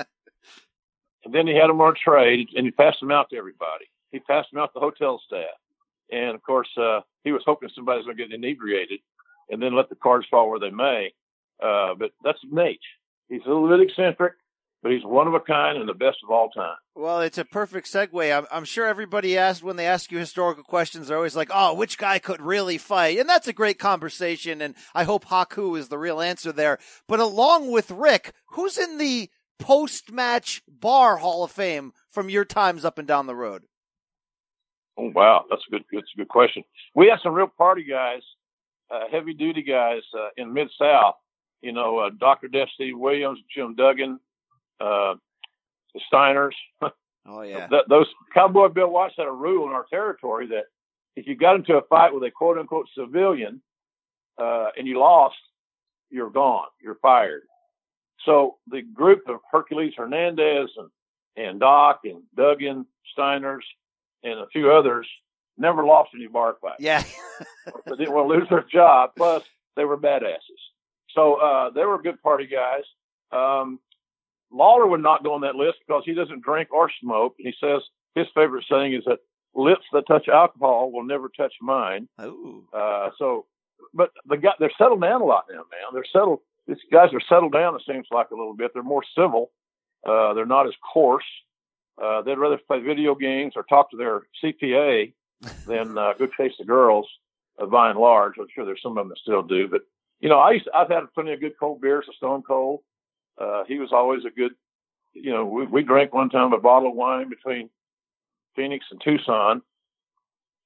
And then he had them on a tray, and he passed them out to everybody. He passed them out to the hotel staff. And, of course, he was hoping somebody's going to get inebriated and then let the cards fall where they may. But that's Nate. He's a little bit eccentric, but he's one of a kind and the best of all time. Well, it's a perfect segue. I'm sure everybody when they ask you historical questions, they're always like, oh, which guy could really fight? And that's a great conversation, and I hope Haku is the real answer there. But along with Rick, who's in the post-match bar Hall of Fame from your times up and down the road? Oh, wow. That's a good question. We had some real party guys, heavy duty guys, in Mid-South, Dr. Death Steve Williams, Jim Duggan, the Steiners. Oh yeah. Those Cowboy Bill Watts had a rule in our territory that if you got into a fight with a quote unquote civilian, and you lost, you're gone. You're fired. So the group of Hercules Hernandez and Doc and Duggan, Steiners, and a few others never lost any bar fights. Yeah. They didn't want to lose their job. Plus, they were badasses. So they were good party guys. Lawler would not go on that list because he doesn't drink or smoke. He says his favorite saying is that lips that touch alcohol will never touch mine. Oh. But they're settled down a lot now, man. They're settled. These guys are settled down, it seems like, a little bit. They're more civil. They're not as coarse. They'd rather play video games or talk to their CPA than go chase the girls, by and large. I'm sure there's some of them that still do. But, I've had plenty of good cold beers with Stone Cold. He was always a good, we drank one time a bottle of wine between Phoenix and Tucson.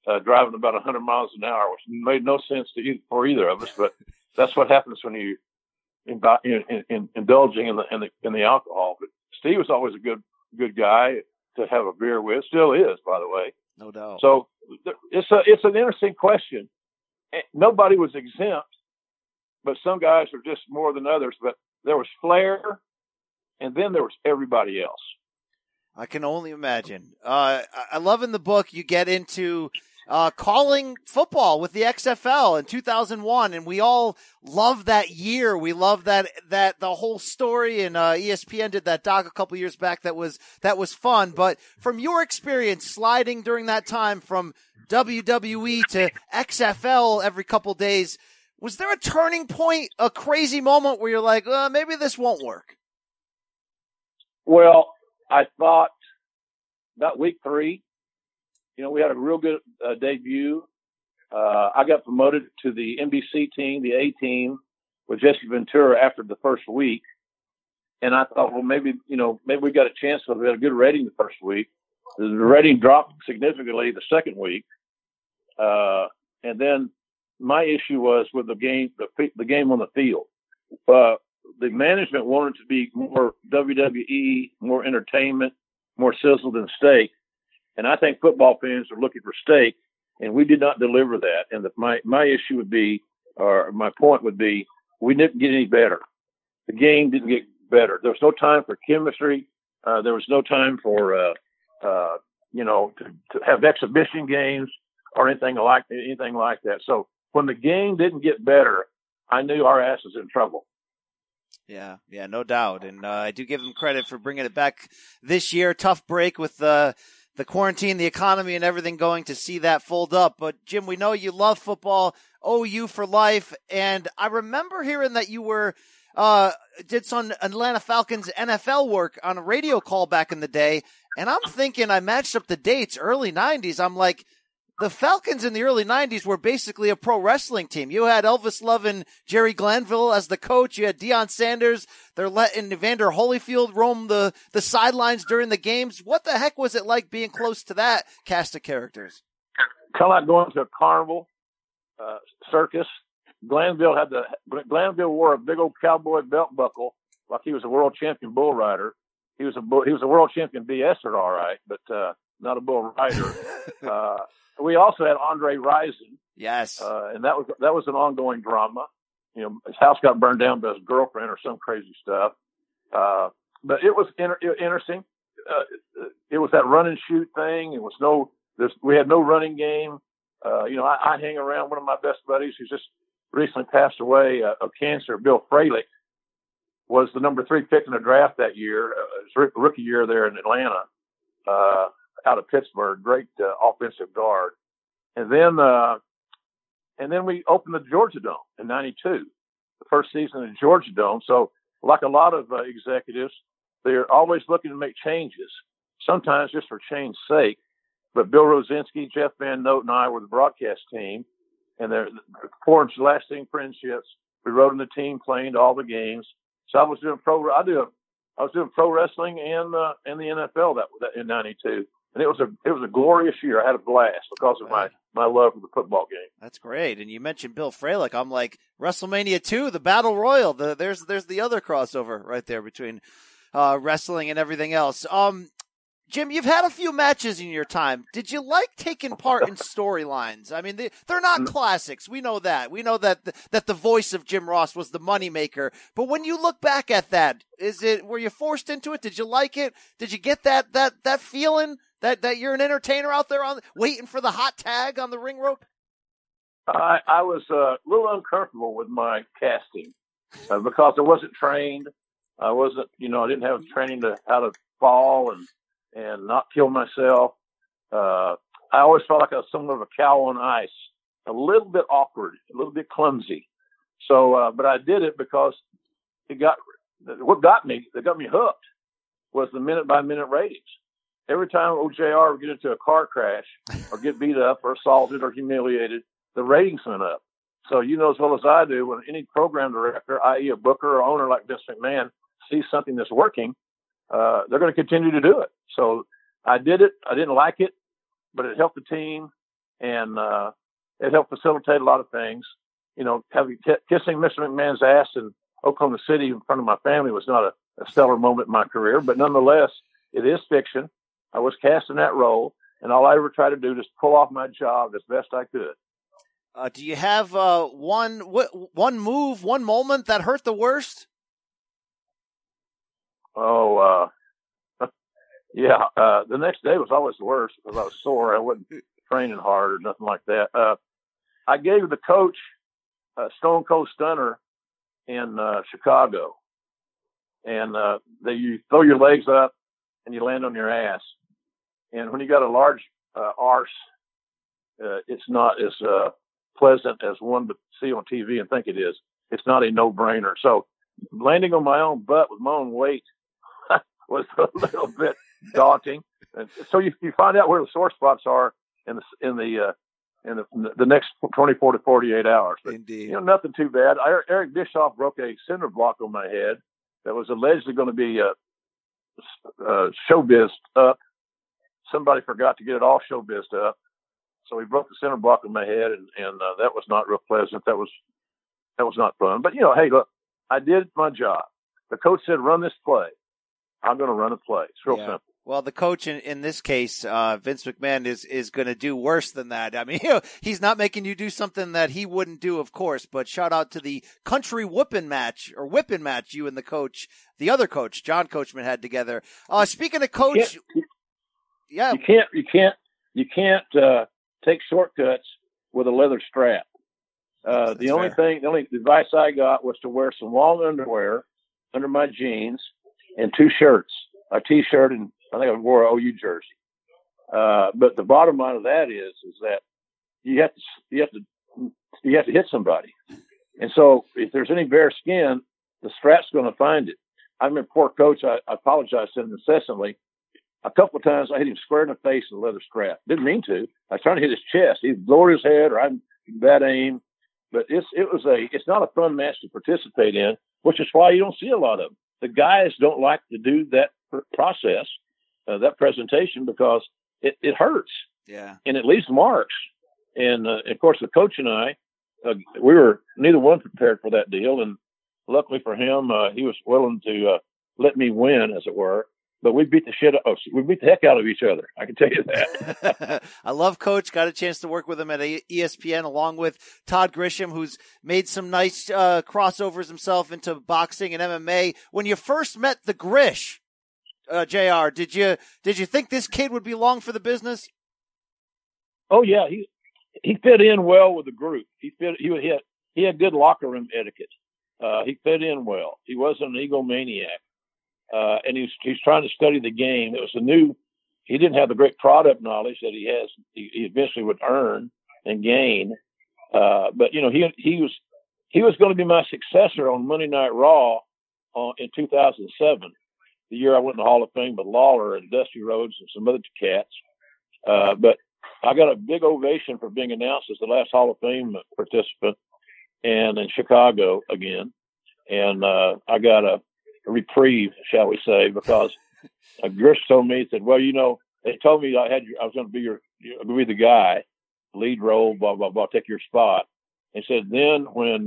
driving about 100 miles an hour, which made no sense for either of us. But that's what happens when you indulging in the alcohol. But Steve was always a good guy to have a beer with. Still is, by the way. No doubt. So it's an interesting question. Nobody was exempt, but some guys are just more than others. But there was flair, and then there was everybody else. I can only imagine. I love in the book you get into calling football with the XFL in 2001, and we all love that year. We love that the whole story, and ESPN did that doc a couple years back that was fun. But from your experience sliding during that time from WWE to XFL every couple days, was there a turning point, a crazy moment where you're like, maybe this won't work? Well, I thought about week 3, we had a real good debut. I got promoted to the NBC team, the A team, with Jesse Ventura after the first week. And I thought, well, maybe we got a chance. So we had a good rating the first week. The rating dropped significantly the second week. And then my issue was with the game on the field. The management wanted to be more WWE, more entertainment, more sizzle than steak. And I think football fans are looking for steak, and we did not deliver that. And my issue would be, or my point would be, we didn't get any better. The game didn't get better. There was no time for chemistry. There was no time for, to have exhibition games or anything like that. So when the game didn't get better, I knew our ass was in trouble. Yeah, no doubt. And I do give them credit for bringing it back this year. Tough break with the quarantine, the economy, and everything going to see that fold up. But, Jim, we know you love football, OU for life. And I remember hearing that you were did some Atlanta Falcons NFL work on a radio call back in the day. And I'm thinking, I matched up the dates, early 90s. I'm like, the Falcons in the early 90s were basically a pro wrestling team. You had Elvis Love and Jerry Glanville as the coach. You had Deion Sanders. They're letting Evander Holyfield roam the sidelines during the games. What the heck was it like being close to that cast of characters? Kind of like going to a carnival circus. Glanville wore a big old cowboy belt buckle like he was a world champion bull rider. He was a world champion BSer, all right, but not a bull rider. We also had Andre Rison. Yes. And that was an ongoing drama. His house got burned down by his girlfriend or some crazy stuff. But it was interesting. It was that run and shoot thing. We had no running game. I hang around one of my best buddies who's just recently passed away of cancer. Bill Fralick was the number 3 pick in the draft that year, his rookie year there in Atlanta. Out of Pittsburgh, great offensive guard. And then we opened the Georgia Dome in 92, the first season in Georgia Dome. So like a lot of executives, they're always looking to make changes, sometimes just for change's sake. But Bill Rosinski, Jeff Van Note, and I were the broadcast team, and they're forged lasting friendships. We rode in the team plane to all the games. So I was doing pro wrestling and the NFL that in 92. And it was a glorious year. I had a blast because of my love for the football game. That's great. And you mentioned Bill Fralick. I'm like, WrestleMania 2, the Battle Royal. There's the other crossover right there between wrestling and everything else. Jim, you've had a few matches in your time. Did you like taking part in storylines? I mean, they're not classics. We know that. We know that the voice of Jim Ross was the moneymaker. But when you look back at that, were you forced into it? Did you like it? Did you get that feeling that you're an entertainer out there waiting for the hot tag on the ring rope? I was a little uncomfortable with my casting because I wasn't trained. I didn't have training how to fall and not kill myself. I always felt like I was somewhat of a cow on ice, a little bit awkward, a little bit clumsy. So, but I did it because what got me hooked was the minute by minute ratings. Every time OJR would get into a car crash or get beat up or assaulted or humiliated, the ratings went up. So you know as well as I do, when any program director, i.e. a booker or owner like Vince McMahon, sees something that's working, they're going to continue to do it. So I did it. I didn't like it, but it helped the team. and it helped facilitate a lot of things. You know, kissing Mr. McMahon's ass in Oklahoma City in front of my family was not a stellar moment in my career, but nonetheless, it is fiction. I was cast in that role, and all I ever tried to do was pull off my job as best I could. Do you have one move, one moment that hurt the worst? Oh, yeah. The next day was always the worst because I was sore. I wasn't training hard or nothing like that. I gave the coach a Stone Cold Stunner in Chicago, and you throw your legs up and you land on your ass. And when you got a large arse, it's not as pleasant as one to see on TV and think it is. It's not a no-brainer. So landing on my own butt with my own weight was a little bit daunting. And so you find out where the sore spots are in the next 24 to 48 hours. But, indeed. You know, nothing too bad. Eric Bischoff broke a cinder block on my head that was allegedly going to be showbiz up. Somebody forgot to get it all showbized up. So he broke the cinder block on my head, and that was not real pleasant. That was not fun. But, you know, hey, look, I did my job. The coach said, run this play. I'm going to run a play. It's real simple. Well, the coach in this case, Vince McMahon, is going to do worse than that. I mean, you know, he's not making you do something that he wouldn't do, of course. But shout out to the country whipping match you and the coach, the other coach, John Coachman, had together. Speaking of coach, you can't take shortcuts with a leather strap. The only advice I got was to wear some long underwear under my jeans and two shirts, a t-shirt, and I think I wore an OU jersey. But the bottom line of that is that you have to hit somebody. And so if there's any bare skin, the strap's going to find it. I remember poor coach, I apologized to him incessantly. A couple of times I hit him square in the face with a leather strap. Didn't mean to. I was trying to hit his chest. He lowered his head, or I had bad aim. But it's not a fun match to participate in, which is why you don't see a lot of them. The guys don't like to do that process, that presentation, because it hurts. Yeah. And it leaves marks. And of course, the coach and I, we were neither one prepared for that deal. And luckily for him, he was willing to let me win, as it were. But we beat the heck out of each other. I can tell you that. I love Coach. Got a chance to work with him at ESPN, along with Todd Grisham, who's made some nice crossovers himself into boxing and MMA. When you first met the Grish, JR, did you think this kid would be long for the business? Oh yeah, he fit in well with the group. He had good locker room etiquette. He fit in well. He wasn't an egomaniac. And he's trying to study the game. It was he didn't have the great product knowledge that he has. He eventually would earn and gain. But you know, he was going to be my successor on Monday Night Raw in 2007, the year I went in the Hall of Fame with Lawler and Dusty Rhodes and some other cats. But I got a big ovation for being announced as the last Hall of Fame participant, and in Chicago again. And I got a reprieve, shall we say, because Grish told me, he said, well, you know, they told me I was going to be the guy, lead role, blah, blah, blah, take your spot. They said, then when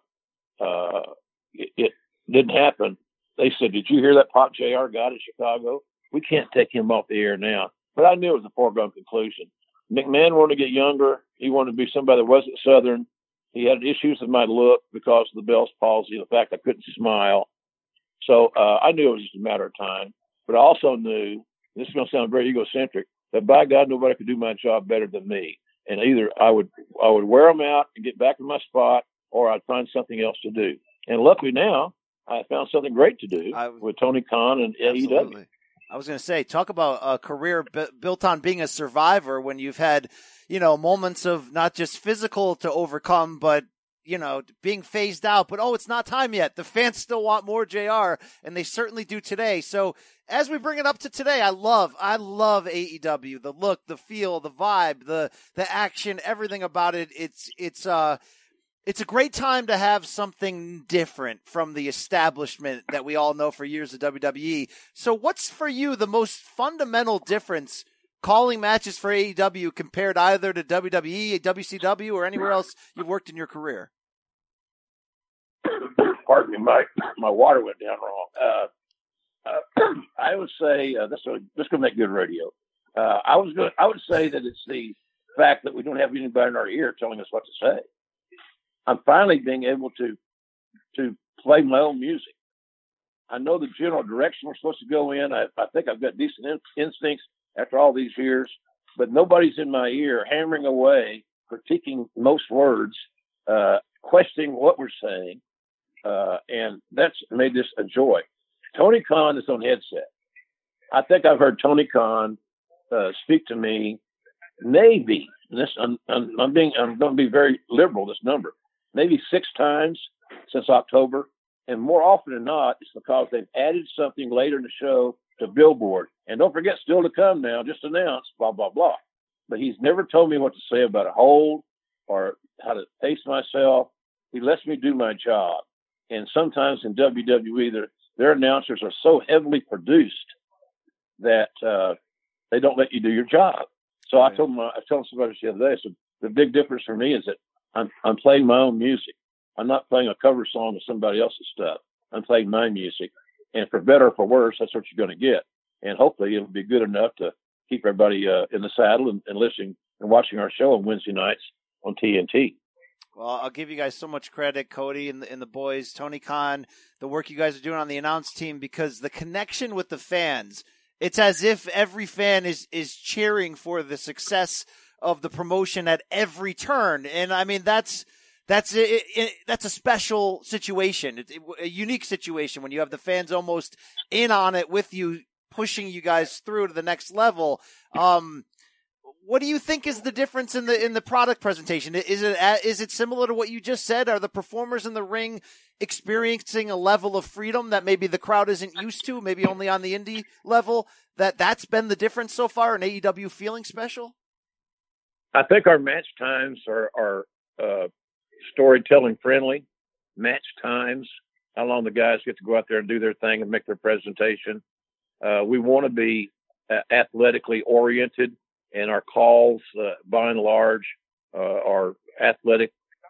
it didn't happen, they said, did you hear that Pop JR got in Chicago? We can't take him off the air now. But I knew it was a foregone conclusion. McMahon wanted to get younger. He wanted to be somebody that wasn't Southern. He had issues with my look because of the Bell's palsy, the fact I couldn't smile. So I knew it was just a matter of time. But I also knew, this is going to sound very egocentric, that by God, nobody could do my job better than me. And either I would wear them out and get back in my spot, or I'd find something else to do. And luckily now, I found something great to do with Tony Khan and AEW. I was going to say, talk about a career built on being a survivor when you've had, you know, moments of not just physical to overcome, but, you know, being phased out. But, it's not time yet. The fans still want more JR, and they certainly do today. So as we bring it up to today, I love AEW, the look, the feel, the vibe, the action, everything about it. It's a great time to have something different from the establishment that we all know for years of WWE. So what's for you the most fundamental difference calling matches for AEW compared either to WWE, WCW, or anywhere else you've worked in your career? Pardon me, my water went down wrong. I would say this is going to make good radio. I would say that it's the fact that we don't have anybody in our ear telling us what to say. I'm finally being able to play my own music. I know the general direction we're supposed to go in. I think I've got decent instincts after all these years, but nobody's in my ear hammering away, critiquing most words, questioning what we're saying, and that's made this a joy. Tony Khan is on headset. I think I've heard Tony Khan speak to me maybe, I'm going to be very liberal, this number, maybe 6 times since October. And more often than not, it's because they've added something later in the show to Billboard. And don't forget, still to come now, just announced, blah, blah, blah. But he's never told me what to say about a hold or how to pace myself. He lets me do my job. And sometimes in WWE, their announcers are so heavily produced that they don't let you do your job. So I told somebody the other day, so the big difference for me is that I'm playing my own music. I'm not playing a cover song of somebody else's stuff. I'm playing my music. And for better or for worse, that's what you're going to get. And hopefully it'll be good enough to keep everybody in the saddle and listening and watching our show on Wednesday nights on TNT. Well, I'll give you guys so much credit, Cody and the boys, Tony Khan, the work you guys are doing on the announce team, because the connection with the fans, it's as if every fan is cheering for the success of the promotion at every turn. And I mean, that's a special situation, a unique situation when you have the fans almost in on it with you, pushing you guys through to the next level. What do you think is the difference in the product presentation? Is it similar to what you just said? Are the performers in the ring experiencing a level of freedom that maybe the crowd isn't used to, maybe only on the indie level? That's been the difference so far in AEW feeling special? I think our match times are storytelling friendly. Match times, how long the guys get to go out there and do their thing and make their presentation. We want to be athletically oriented, and our calls, by and large, are athletic,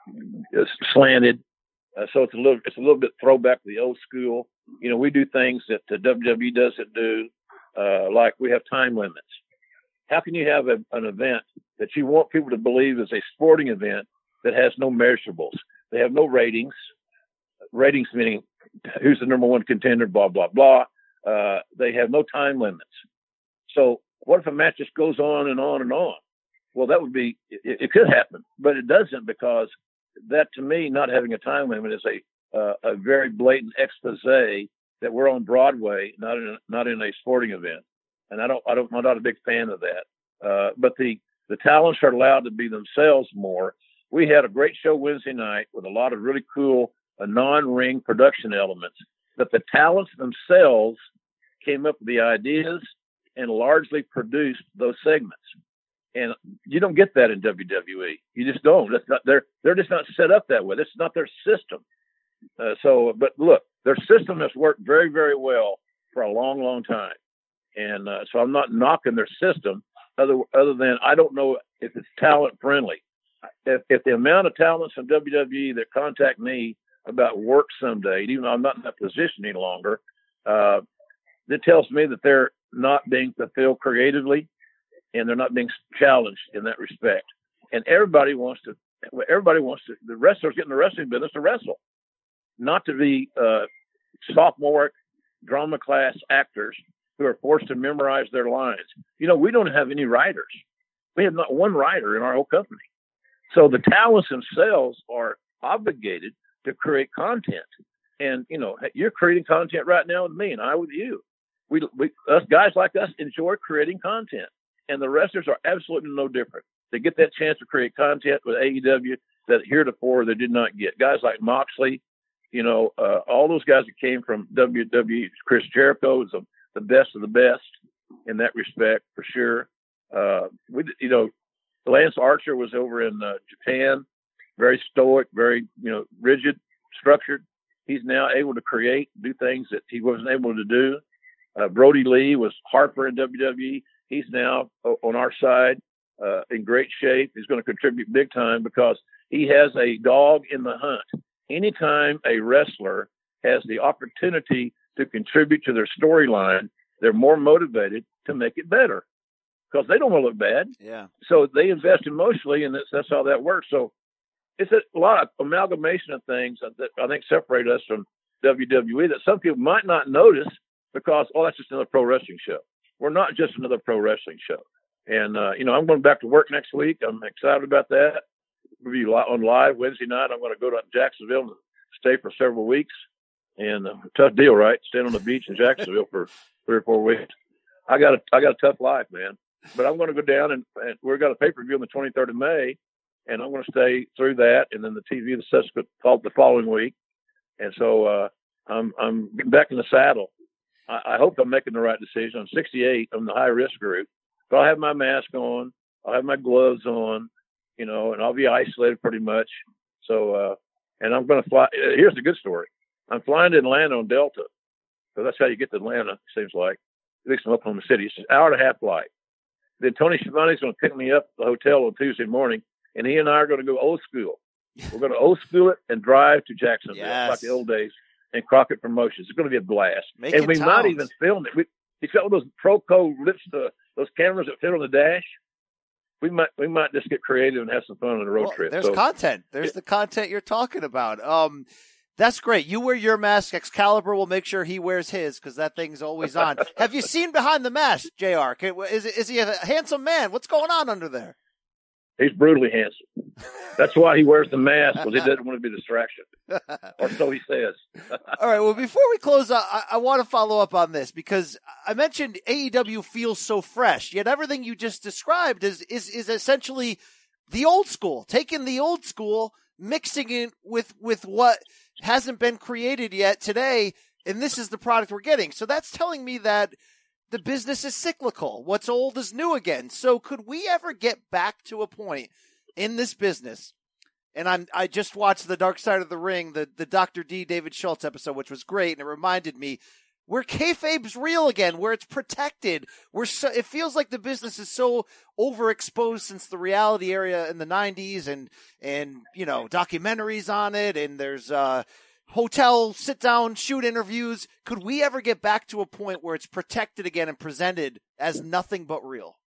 slanted. So it's a little bit throwback to the old school. You know, we do things that the WWE doesn't do, like we have time limits. How can you have an event that you want people to believe is a sporting event that has no measurables? They have no ratings. Ratings meaning who's the number one contender, blah, blah, blah. They have no time limits. So what if a match just goes on and on and on? Well, that would be, it could happen, but it doesn't, because that, to me, not having a time limit is a very blatant expose that we're on Broadway, not in a sporting event. And I'm not a big fan of that. But the talents are allowed to be themselves more. We had a great show Wednesday night with a lot of really cool non-ring production elements, but the talents themselves came up with the ideas and largely produced those segments. And you don't get that in WWE. You just don't. That's not, they're just not set up that way. That's not their system. But look, their system has worked very, very well for a long, long time. And so I'm not knocking their system other than I don't know if it's talent friendly. If the amount of talents in WWE that contact me about work someday, even though I'm not in that position any longer, that tells me that they're not being fulfilled creatively and they're not being challenged in that respect. And everybody wants to, the wrestlers get in the wrestling business to wrestle, not to be sophomoric drama class actors who are forced to memorize their lines. You know, we don't have any writers. We have not one writer in our whole company. So the talents themselves are obligated to create content. And, you know, you're creating content right now with me and I with you. We us guys like us enjoy creating content. And the wrestlers are absolutely no different. They get that chance to create content with AEW that heretofore they did not get. Guys like Moxley, you know, all those guys that came from WWE. Chris Jericho is the best of the best in that respect, for sure. Lance Archer was over in Japan, very stoic, very, rigid, structured. He's now able to do things that he wasn't able to do. Brody Lee was Harper in WWE. he's now on our side, in great shape. He's going to contribute big time because he has a dog in the hunt. Anytime a wrestler has the opportunity to contribute to their storyline, they're more motivated to make it better because they don't want to look bad. Yeah. So they invest emotionally, and that's how that works. So it's a lot of amalgamation of things that I think separate us from WWE that some people might not notice because, that's just another pro wrestling show. We're not just another pro wrestling show. And, I'm going back to work next week. I'm excited about that. We'll be on live Wednesday night. I'm going to go to Jacksonville and stay for several weeks. And tough deal, right? Staying on the beach in Jacksonville for 3 or 4 weeks. I got a tough life, man. But I'm going to go down and we've got a pay-per-view on the 23rd of May. And I'm going to stay through that, and then the TV the following week. And so I'm getting back in the saddle. I hope I'm making the right decision. I'm 68. I'm the high risk group, but I'll have my mask on. I'll have my gloves on, and I'll be isolated pretty much. So, and I'm going to fly. Here's the good story. I'm flying to Atlanta on Delta. So that's how you get to Atlanta, it seems like. At least from Oklahoma City. It's an hour and a half flight. Then Tony Schiavone's going to pick me up at the hotel on Tuesday morning, and he and I are going to go old school. We're going to old school it and drive to Jacksonville, like the old days, and Crockett Promotions. It's going to be a blast. And we might even film it. He's got one of those Proco lips, those cameras that fit on the dash. We might just get creative and have some fun on a road trip. There's content. There's the content you're talking about. That's great. You wear your mask. Excalibur will make sure he wears his because that thing's always on. Have you seen behind the mask, JR? Is he a handsome man? What's going on under there? He's brutally handsome. That's why he wears the mask, because he doesn't want to be a distraction. Or so he says. All right. Well, before we close, I want to follow up on this because I mentioned AEW feels so fresh, yet everything you just described is essentially the old school, taking the old school, mixing it with what hasn't been created yet today, and this is the product we're getting. So that's telling me that the business is cyclical. What's old is new again. So could we ever get back to a point in this business? And I just watched The Dark Side of the Ring, the Dr. D. David Schultz episode, which was great, and it reminded me where kayfabe's real again, where it's protected. It feels like the business is so overexposed since the reality era in the 90s, and documentaries on it, and there's hotel sit-down shoot interviews. Could we ever get back to a point where it's protected again and presented as nothing but real?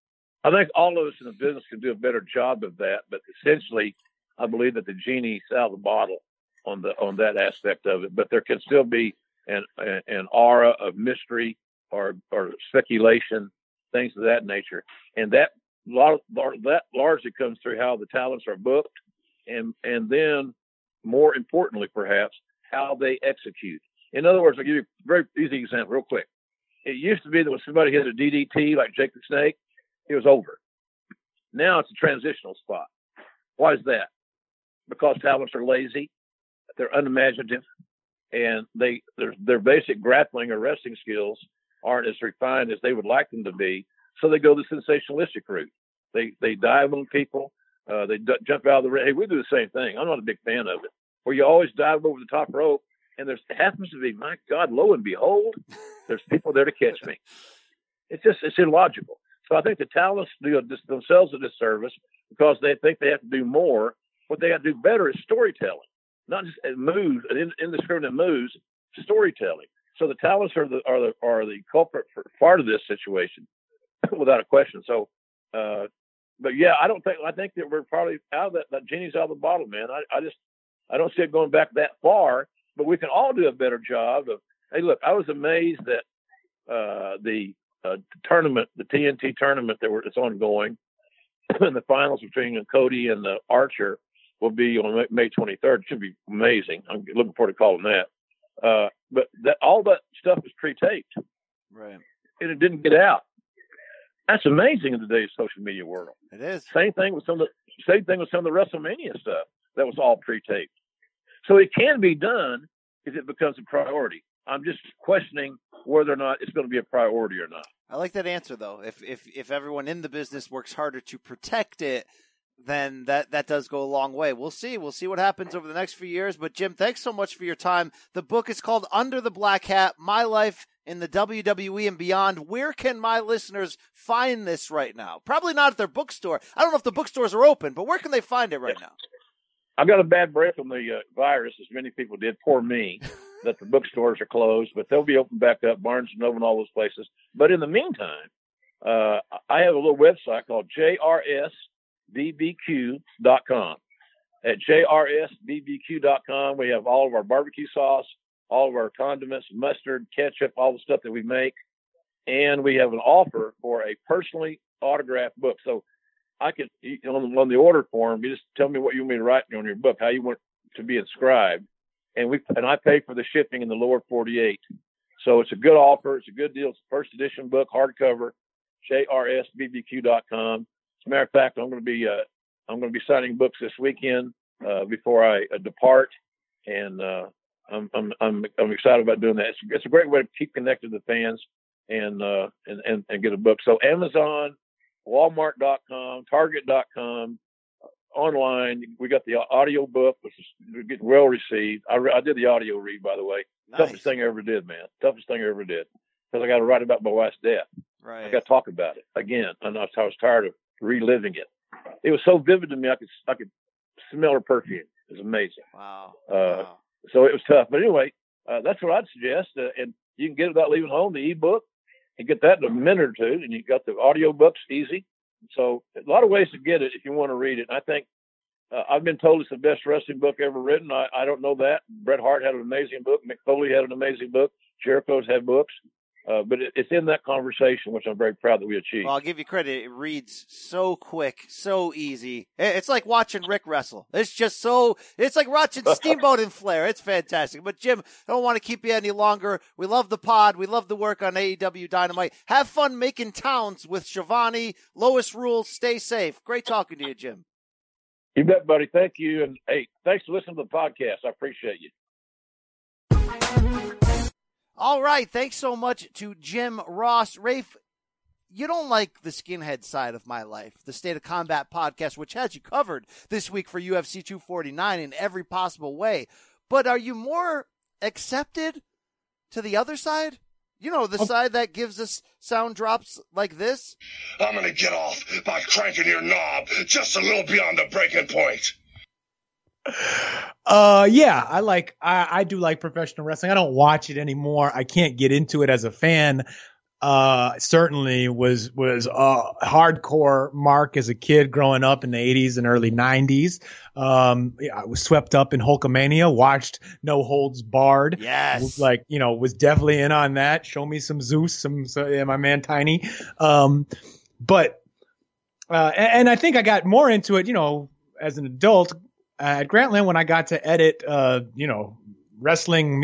I think all of us in the business can do a better job of that, but essentially, I believe that the genie's out of the bottle on that aspect of it. But there can still be an aura of mystery or speculation, things of that nature, and that largely comes through how the talents are booked, and then more importantly, perhaps, how they execute. In other words, I'll give you a very easy example real quick. It used to be that when somebody hit a DDT like Jake the Snake, it was over. Now it's a transitional spot. Why is that? Because talents are lazy, they're unimaginative, and their basic grappling or wrestling skills aren't as refined as they would like them to be. So they go the sensationalistic route. They dive on people. They jump out of the ring. Hey, we do the same thing. I'm not a big fan of it. Where you always dive over the top rope, and there happens to be, my God, lo and behold, there's people there to catch me. It's illogical. So I think the talents do themselves a disservice because they think they have to do more. What they have to do better is storytelling, not just moves, indiscriminate moves, storytelling. So the talents are the culprit for part of this situation, without a question. So, but yeah, I think that we're probably out of that genie's out of the bottle, man. I don't see it going back that far, but we can all do a better job of, hey, look, I was amazed that the tournament, the TNT tournament that's ongoing, and the finals between Cody and Archer will be on May 23rd. It should be amazing. I'm looking forward to calling that. But all that stuff is pre-taped. Right. And it didn't get out. That's amazing in today's social media world. It is. Same thing with some of the WrestleMania stuff that was all pre-taped. So it can be done if it becomes a priority. I'm just questioning whether or not it's going to be a priority or not. I like that answer, though. If everyone in the business works harder to protect it, then that does go a long way. We'll see. We'll see what happens over the next few years. But Jim, thanks so much for your time. The book is called Under the Black Hat: My Life in the WWE and beyond. Where can my listeners find this right now? Probably not at their bookstore. I don't know if the bookstores are open, but where can they find it right now? I got a bad break on the virus, as many people did. Poor me, that the bookstores are closed, but they'll be open back up, Barnes & Noble and all those places. But in the meantime, I have a little website called jrsbbq.com. At jrsbbq.com, we have all of our barbecue sauce, all of our condiments, mustard, ketchup, all the stuff that we make. And we have an offer for a personally autographed book. So I can, on the order form, you just tell me what you want me to write on your book, how you want it to be inscribed. And I pay for the shipping in the lower 48. So it's a good offer. It's a good deal. It's a first edition book, hardcover, jrsbbq.com. As a matter of fact, I'm going to be signing books this weekend before I depart, and I'm excited about doing that. It's a great way to keep connected to fans and get a book. So Amazon, Walmart.com, Target.com, online. We got the audio book, which is getting well received. I did the audio read, by the way. Nice. Toughest thing I ever did, man. Toughest thing I ever did, because I got to write about my wife's death. Right. I got to talk about it again. I was tired of reliving it. It was so vivid to me. I could smell her perfume. It was amazing. Wow. So it was tough. But anyway, that's what I'd suggest. And you can get it without leaving home, the ebook. You get that in a minute or two, and you got the audio books easy. So a lot of ways to get it if you want to read it. And I think I've been told it's the best wrestling book ever written. I don't know that. Bret Hart had an amazing book. Mick Foley had an amazing book. Jericho's had books. But it's in that conversation, which I'm very proud that we achieved. Well, I'll give you credit. It reads so quick, so easy. It's like watching Rick wrestle. It's like watching Steamboat and Flair. It's fantastic. But, Jim, I don't want to keep you any longer. We love the pod. We love the work on AEW Dynamite. Have fun making towns with Shivani. Lois rules. Stay safe. Great talking to you, Jim. You bet, buddy. Thank you. And, hey, thanks for listening to the podcast. I appreciate you. All right, thanks so much to Jim Ross. Rafe, you don't like the skinhead side of my life, the State of Combat podcast, which has you covered this week for UFC 249 in every possible way. But are you more accepted to the other side? You know, the side that gives us sound drops like this? I'm going to get off by cranking your knob just a little beyond the breaking point. Yeah, I do like professional wrestling. I don't watch it anymore. I can't get into it as a fan. Certainly was a hardcore mark as a kid growing up in the 80s and early 90s. I was swept up in Hulkamania, watched No Holds Barred. Yes. Was definitely in on that. Show me some Zeus, my man Tiny. But I think I got more into it, as an adult. At Grantland, when I got to edit, wrestling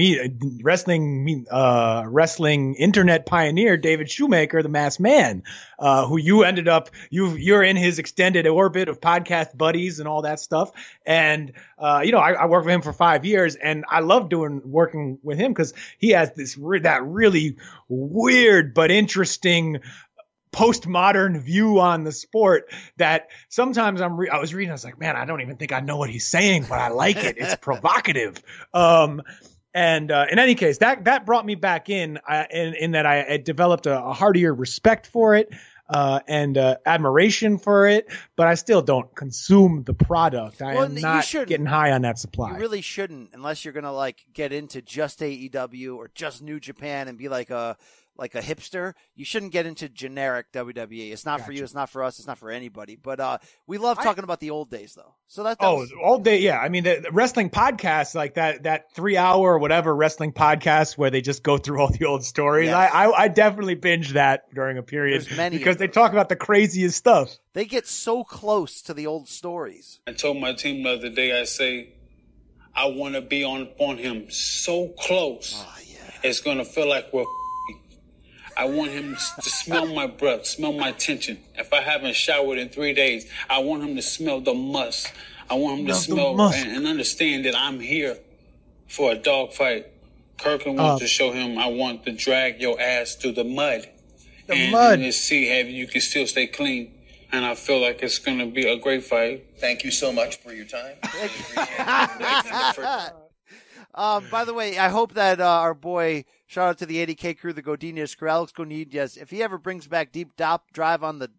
internet pioneer David Shoemaker, the Masked Man, who you're in his extended orbit of podcast buddies and all that stuff. And I worked with him for 5 years, and I love working with him because he has that really weird but interesting postmodern view on the sport that sometimes I was reading. I was like, man, I don't even think I know what he's saying, but I like it. It's provocative. And in any case, that brought me back in that I developed a heartier respect for it, and admiration for it, but I still don't consume the product. I am not getting high on that supply. You really shouldn't, unless you're going to get into just AEW or just New Japan and be like a hipster. You shouldn't get into generic WWE. It's not for you. It's not for us. It's not for anybody. But we love talking about the old days, though. So old day, yeah. I mean, the wrestling podcasts, like that 3 hour or whatever wrestling podcast where they just go through all the old stories. Yes. I definitely binged that during a period because they talk about the craziest stuff. They get so close to the old stories. I told my team the other day, I say, I want to be on him so close. Oh, yeah. It's going to feel like we're I want him to smell my breath, smell my tension. If I haven't showered in 3 days, I want him to smell the musk. I want him to smell and understand that I'm here for a dog fight. Kirkland wants to show him I want to drag your ass through the mud. And see if you can still stay clean. And I feel like it's going to be a great fight. Thank you so much for your time. By the way, I hope that our boy, shout out to the 80K crew, the Godinez crew, Alex Godinez, if he ever brings back deep dive on the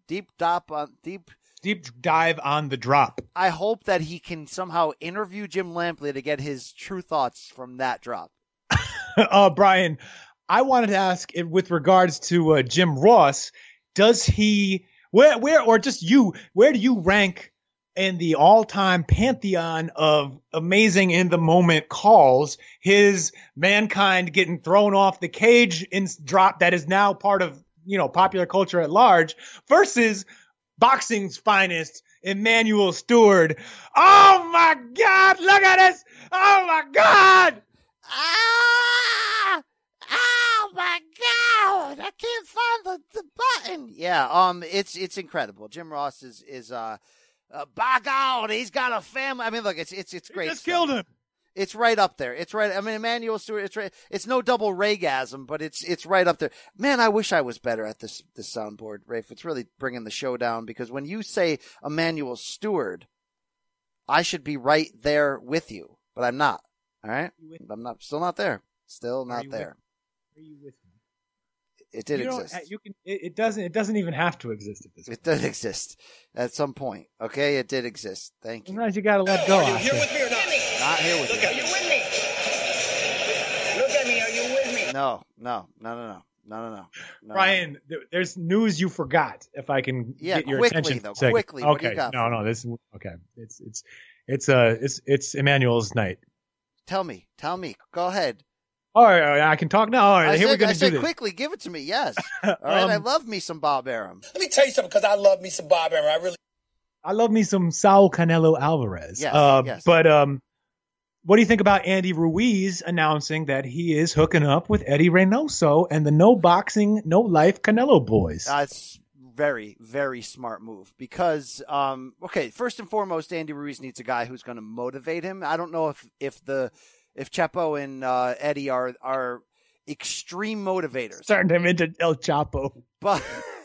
drop, I hope that he can somehow interview Jim Lampley to get his true thoughts from that drop. Brian, I wanted to ask with regards to Jim Ross, does he where do you rank in the all-time pantheon of amazing in-the-moment calls, his Mankind getting thrown off the cage in drop that is now part of, popular culture at large, versus boxing's finest, Emanuel Steward? Oh, my God, look at this! Oh, my God! Oh, my God! I can't find the button! Yeah, it's incredible. Jim Ross is by God, he's got a family. I mean, look, it's great. He just killed him. It's right up there. It's right. I mean, Emanuel Steward. It's right. It's no double Raygasm, but it's right up there. Man, I wish I was better at this soundboard, Rafe. It's really bringing the show down, because when you say Emanuel Steward, I should be right there with you, but I'm not. All right, Still not there. Still not there. Are you with me? It did exist. It doesn't even have to exist at this point. It does exist at some point. Okay, it did exist. Thank you. Sometimes you gotta let go. Are you here with me or not? Not here with you. Are you with me? Look at me. Are you with me? No. Brian, there's news you forgot. If I can get your attention, quickly. Okay. What do you got? No. This is okay. It's Emmanuel's night. Tell me. Go ahead. All right, I can talk now. All right, here we're going to do this. Quickly, give it to me. Yes. All right, I love me some Bob Arum. Let me tell you something, because I love me some Bob Arum. I love me some Saul Canelo Alvarez. Yes. But what do you think about Andy Ruiz announcing that he is hooking up with Eddie Reynoso and the No Boxing, No Life Canelo boys? It's very, very smart move, because, first and foremost, Andy Ruiz needs a guy who's going to motivate him. I don't know if Chepo and Eddie are extreme motivators. Turned him into El Chapo. But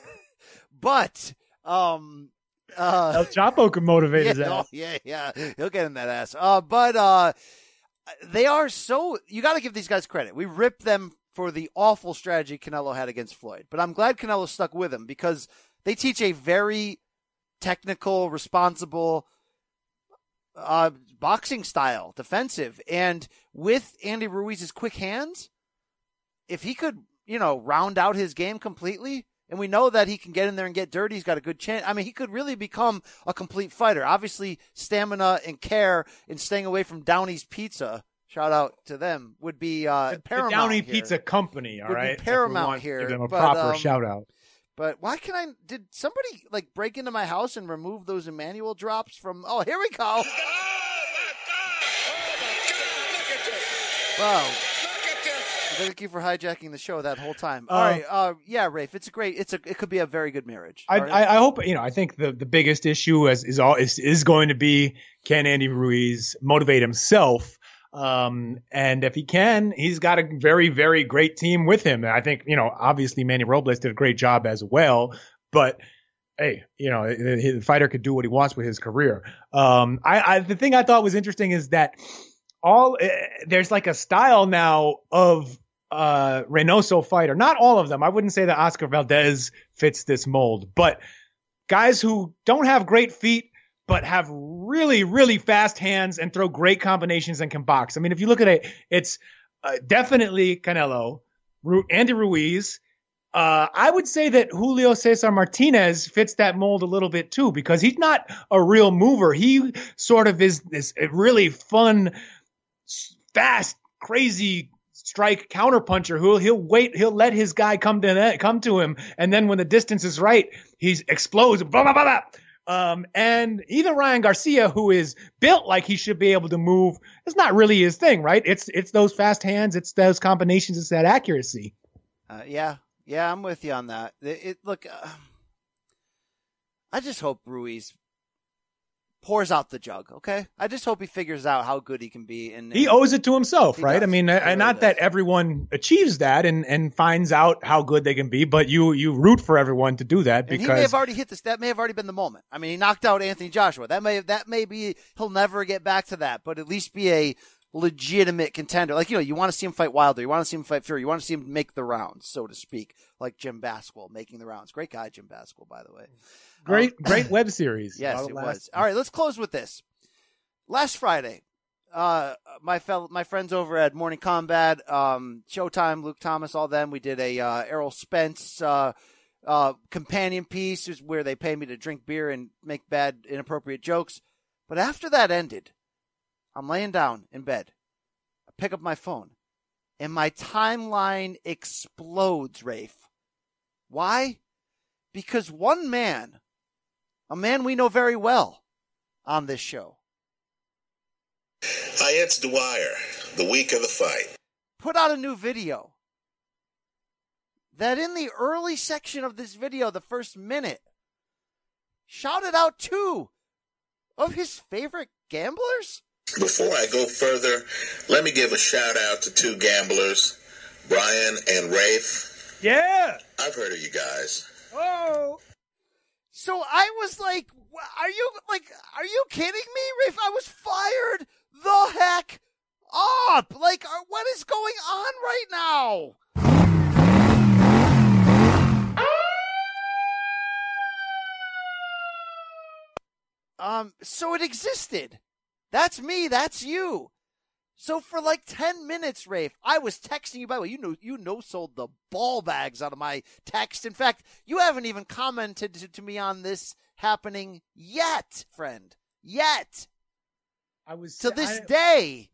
El Chapo can motivate his ass. Yeah. He'll get in that ass. But they are so, you got to give these guys credit. We ripped them for the awful strategy Canelo had against Floyd. But I'm glad Canelo stuck with him, because they teach a very technical, responsible boxing style, defensive. And with Andy Ruiz's quick hands, if he could, round out his game completely, and we know that he can get in there and get dirty, he's got a good chance. I mean, he could really become a complete fighter. Obviously, stamina and care and staying away from Downey's Pizza, shout out to them, would be paramount. The Downey here. Pizza Company, all right? Be paramount here. Give them a proper shout out. But why can did somebody break into my house and remove those Emmanuel drops from, oh, here we go. Wow. Thank you for hijacking the show that whole time. All right. Yeah, Rafe, it could be a very good marriage. I hope, I think the biggest issue is going to be, can Andy Ruiz motivate himself? And if he can, he's got a very, very great team with him. And I think, obviously Manny Robles did a great job as well, but hey, the fighter could do what he wants with his career. The thing I thought was interesting is that there's like a style now of Reynoso fighter. Not all of them. I wouldn't say that Oscar Valdez fits this mold, but guys who don't have great feet but have really, really fast hands and throw great combinations and can box. I mean, if you look at it, it's definitely Canelo, Andy Ruiz. I would say that Julio Cesar Martinez fits that mold a little bit too, because he's not a real mover. He sort of is this really fun, fast, crazy strike counterpuncher who he'll let his guy come to him, and then when the distance is right, he explodes. Blah, blah, blah, blah. And even Ryan Garcia, who is built like he should be able to move, it's not really his thing, right? It's those fast hands, it's those combinations, it's that accuracy. Yeah, I'm with you on that. I just hope Ruiz pours out the jug, okay? I just hope he figures out how good he can be. And he owes it to himself, right? Does. I mean, not that everyone achieves that and finds out how good they can be, but you root for everyone to do that, because he may have already hit this. That may have already been the moment. I mean, he knocked out Anthony Joshua. That may be he'll never get back to that, but at least be a legitimate contender. Like, you want to see him fight Wilder. You want to see him fight Fury. You want to see him make the rounds, so to speak, like Jim Basquill making the rounds. Great guy, Jim Basquill, by the way. Great web series. Yes, it was. All right, let's close with this. Last Friday, my friends over at Morning Combat, Showtime, Luke Thomas, all them, we did a Errol Spence companion piece where they pay me to drink beer and make bad, inappropriate jokes. But after that ended, I'm laying down in bed. I pick up my phone, and my timeline explodes, Rafe. Why? Because one man, a man we know very well on this show, Hi, it's Dwyer, the week of the fight, put out a new video that in the early section of this video, the first minute, shouted out two of his favorite gamblers. Before I go further, let me give a shout out to two gamblers, Brian and Rafe. Yeah. I've heard of you guys. Oh. So I was like, are you kidding me, Rafe? I was fired the heck up. Like, what is going on right now? So it existed. That's me. That's you. So for like 10 minutes, Rafe, I was texting you. By the way, you sold the ball bags out of my text. In fact, you haven't even commented to me on this happening yet, friend. Yet. To this day.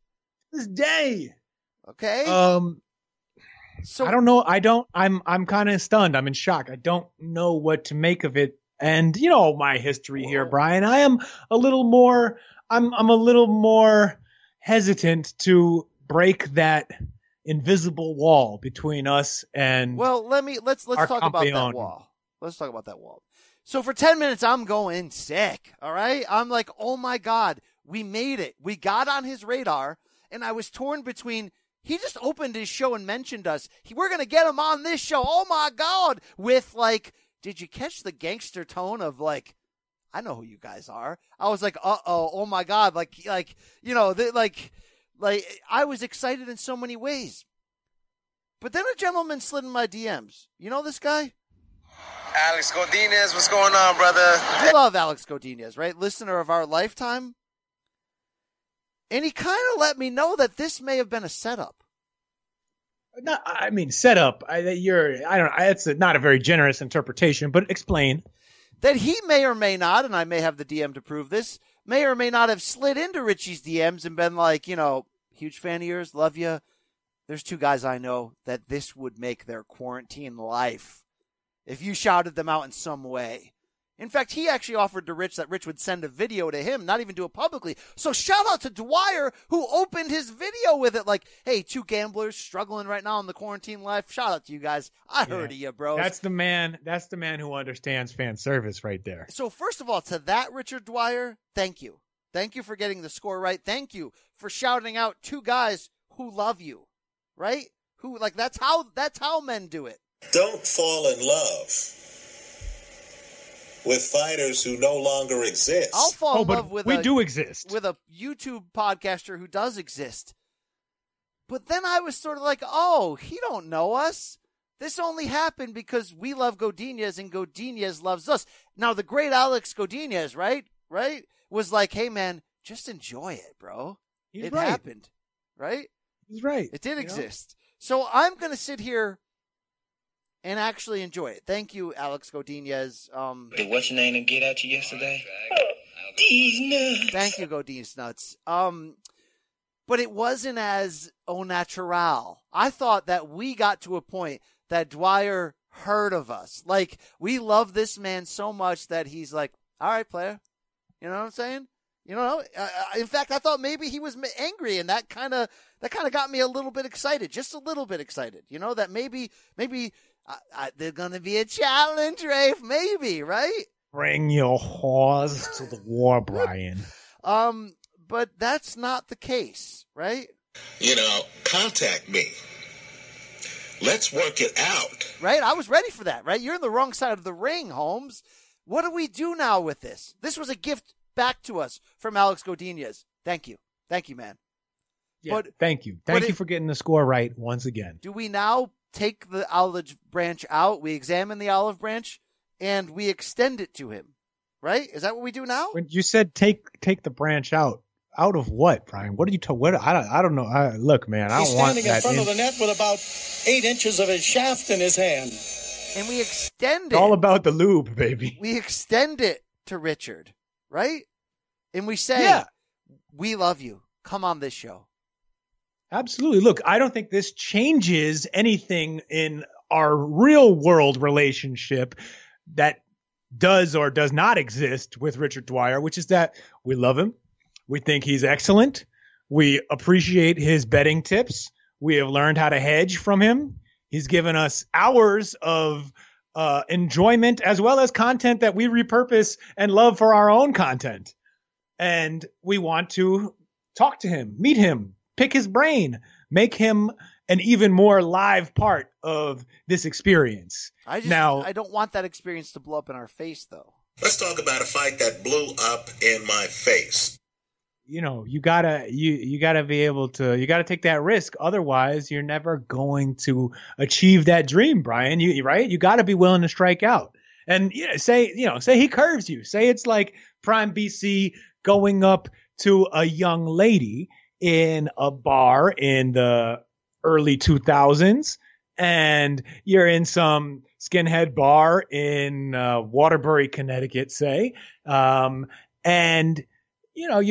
Okay. So I don't know. I'm kind of stunned. I'm in shock. I don't know what to make of it. And you know my history here, Brian. I am a little more. I'm a little more hesitant to break that invisible wall between us and. Well, let's talk about that wall. Let's talk about that wall. So for 10 minutes, I'm going sick. All right. I'm like, oh my God, we made it. We got on his radar, and I was torn between. He just opened his show and mentioned us. We're gonna get him on this show. Oh my God, with like. Did you catch the gangster tone of like, I know who you guys are. I was like, oh my God. Like, you know, like I was excited in so many ways. But then a gentleman slid in my DMs. You know this guy? Alex Godinez, what's going on, brother? I love Alex Godinez, right? Listener of our lifetime. And he kind of let me know that this may have been a setup. Setup. It's not a very generous interpretation, but explain. That he may or may not, and I may have the DM to prove this, may or may not have slid into Richie's DMs and been like, huge fan of yours, love you. There's two guys I know that this would make their quarantine life if you shouted them out in some way. In fact, he actually offered to Rich that Rich would send a video to him, not even do it publicly. So shout out to Dwyer, who opened his video with it like, hey, two gamblers struggling right now in the quarantine life. Shout out to you guys. I heard of you, bro. That's the man who understands fan service right there. So first of all, to that, Richard Dwyer, thank you. Thank you for getting the score right. Thank you for shouting out two guys who love you, right? Who, like, that's how men do it. Don't fall in love with fighters who no longer exist. I'll fall in love with we do exist. With a YouTube podcaster who does exist. But then I was sort of like, oh, he don't know us. This only happened because we love Godinez and Godinez loves us. Now, the great Alex Godinez, right, was like, hey, man, just enjoy it, bro. It happened, right? He's right. It did exist. So I'm going to sit here and actually enjoy it. Thank you, Alex Godinez. Did what's your name and get at you yesterday? These nuts. Thank you, Godinez nuts. But it wasn't as au natural. I thought that we got to a point that Dwyer heard of us. Like, we love this man so much that he's like, all right, player. You know what I'm saying? In fact, I thought maybe he was angry, and that kind of got me a little bit excited, just a little bit excited. That maybe there's going to be a challenge, Rafe, maybe, right? Bring your whores to the war, Brian. But that's not the case, right? Contact me. Let's work it out. Right? I was ready for that, right? You're in the wrong side of the ring, Holmes. What do we do now with this? This was a gift back to us from Alex Godinez. Thank you. Thank you, man. Yeah, thank you for getting the score right once again. Do we now take the olive branch out? We examine the olive branch and we extend it to him, right? Is that what we do now? When you said take the branch out of what, Brian? What did you what? I don't know. Look, man, I don't want that. He's standing in front of the net with about 8 inches of his shaft in his hand. And we extend it. It's all about the lube, baby. We extend it to Richard, right? And we say, we love you. Come on this show. Absolutely. Look, I don't think this changes anything in our real world relationship that does or does not exist with Richard Dwyer, which is that we love him. We think he's excellent. We appreciate his betting tips. We have learned how to hedge from him. He's given us hours of enjoyment as well as content that we repurpose and love for our own content. And we want to talk to him, meet him, pick his brain, make him an even more live part of this experience. I don't want that experience to blow up in our face, though. Let's talk about a fight that blew up in my face. You know, you gotta be able to, you gotta take that risk. Otherwise, you're never going to achieve that dream, Brian. Right? You gotta be willing to strike out. And say he curves you. Say it's like Prime BC going up to a young lady in a bar in the early 2000s, and you're in some skinhead bar in Waterbury, Connecticut, say, and you're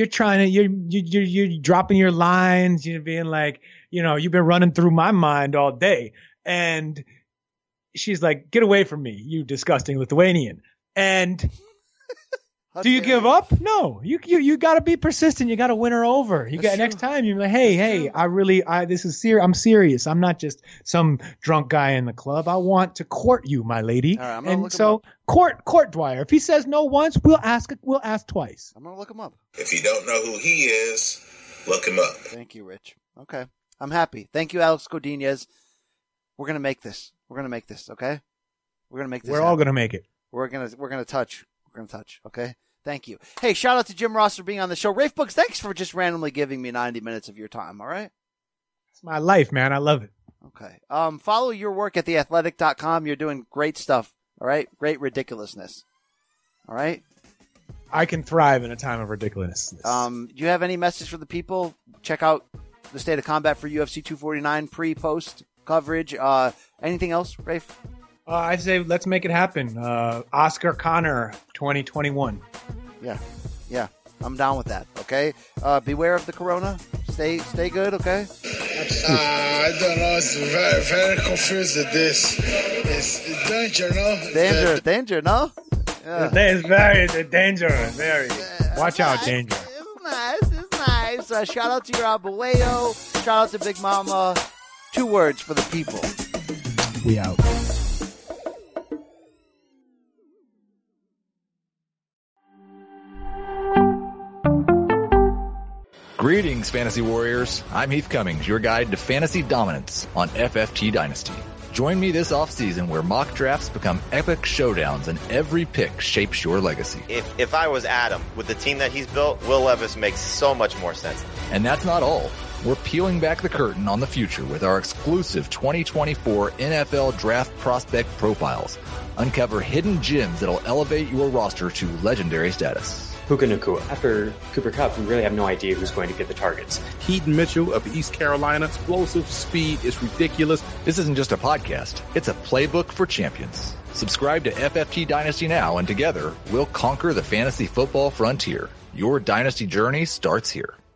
dropping your lines, you're being like, you've been running through my mind all day. And she's like, get away from me, you disgusting Lithuanian. And do you give up? No, you got to be persistent. You got to win her over. Next time you're like, hey, this is serious. I'm serious. I'm not just some drunk guy in the club. I want to court you, my lady. All right, and so court Dwyer. If he says no once, we'll ask twice. I'm going to look him up. If you don't know who he is, look him up. Thank you, Rich. Okay. I'm happy. Thank you, Alex Godinez. We're going to make this. Okay? We're going to make this. We're all going to make it. We're going to touch. Okay? Thank you. Hey, shout out to Jim Ross for being on the show. Rafe Books, thanks for just randomly giving me 90 minutes of your time, all right? It's my life, man. I love it. Okay. Follow your work at theathletic.com. You're doing great stuff, all right? Great ridiculousness, all right? I can thrive in a time of ridiculousness. Do you have any message for the people? Check out the State of Combat for UFC 249 pre-post coverage. Anything else, Rafe? I'd say let's make it happen. Oscar Connor 2021. Yeah. I'm down with that. Okay. Beware of the corona. Stay good. Okay. I don't know. It's very, very confused with this. It's danger, no? Danger, no? Yeah. It's very dangerous. Very. Watch out, danger. It's nice. Shout out to your abuelo. Shout out to Big Mama. 2 words for the people. We out. Greetings, Fantasy Warriors. I'm Heath Cummings, your guide to fantasy dominance on FFT Dynasty. Join me this offseason where mock drafts become epic showdowns and every pick shapes your legacy. If I was Adam, with the team that he's built, Will Levis makes so much more sense. And that's not all. We're peeling back the curtain on the future with our exclusive 2024 NFL Draft Prospect Profiles. Uncover hidden gems that'll elevate your roster to legendary status. Puka Nacua. After Cooper Kupp, we really have no idea who's going to get the targets. Keaton Mitchell of East Carolina, explosive speed is ridiculous. This isn't just a podcast. It's a playbook for champions. Subscribe to FFT Dynasty now, and together, we'll conquer the fantasy football frontier. Your dynasty journey starts here.